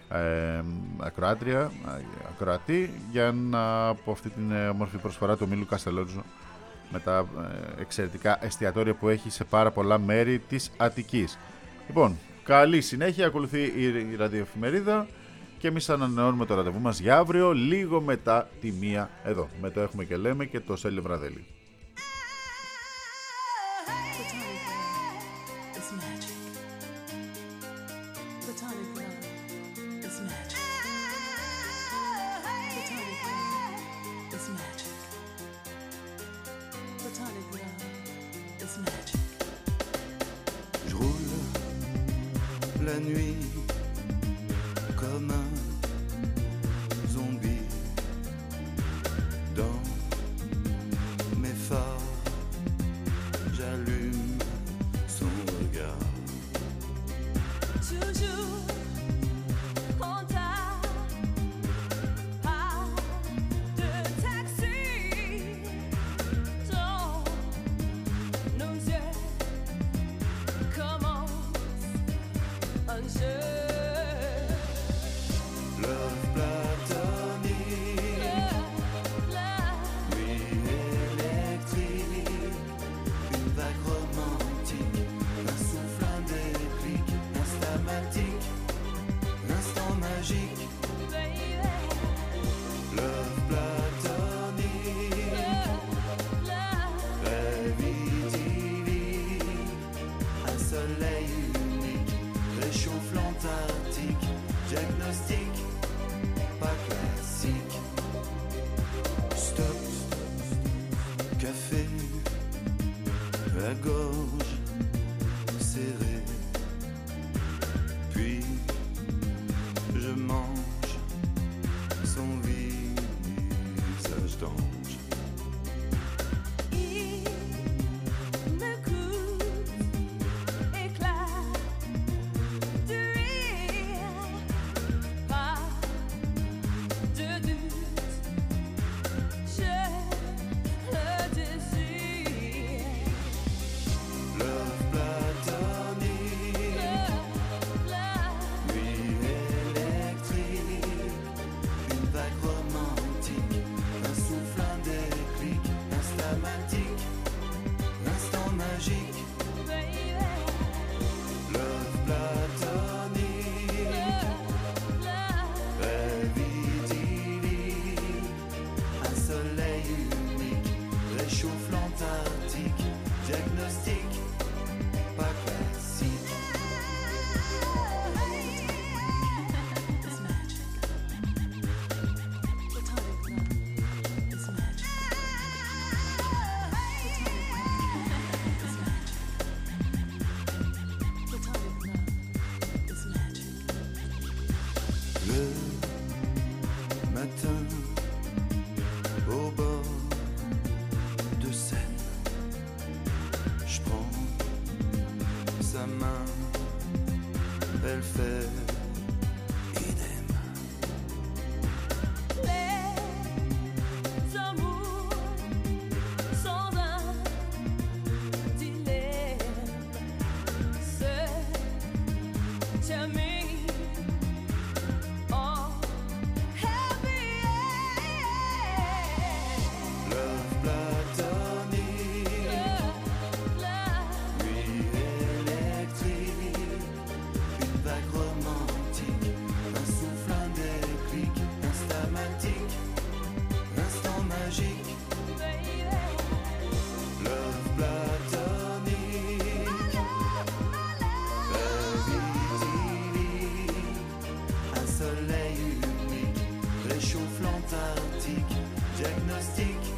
ε, ακροάτρια, ακροατή, για να, από αυτή την όμορφη προσφορά του ομίλου Καστελόριζο με τα ε, εξαιρετικά εστιατόρια που έχει σε πάρα πολλά μέρη της Αττικής. Λοιπόν, καλή συνέχεια, ακολουθεί η ραδιοεφημερίδα και εμείς ανανεώνουμε το ραντεβού μας για αύριο λίγο μετά τη μία εδώ. Με το έχουμε και λέμε και το Στέλιο Βραδέλη. La nuit comme un zombie dans mes phares, j'allume son regard. Toujours on t'a pas de taxi dans nos yeux. Comment Love platonique, nuit électrique, une vague romantique, un souffle, un déclic, instamatique, instant magique. Love platonique, rêve idyllique, un soleil unique, réchauffe l'Antarctique, diagnostic, pas classique. Stop, café, la gorge serrée. Puis je mange son visage d'ange. Il me coûte éclat de rire, pas de doute, je le désire. Love platonique, nuit électrique, une vague romantique, un souffle, un déclic, instamatique, instant magique. Love platonique, rêve idyllique, un soleil unique, réchauffe l'Antarctique, diagnostic, pas classique. It's magic. Platonic love is magic. Platonic love is magic. Le matin, au bord de Seine, je prends sa main, elle fait idem. Les amours sans un dilemme se terminent en happy end. Love platonique, nuit électrique, une vague romantique, un souffle, un déclic, instamatique, instant magique. Love platonique, rêve idyllique, un soleil unique, réchauffe l'Antarctique, diagnostic,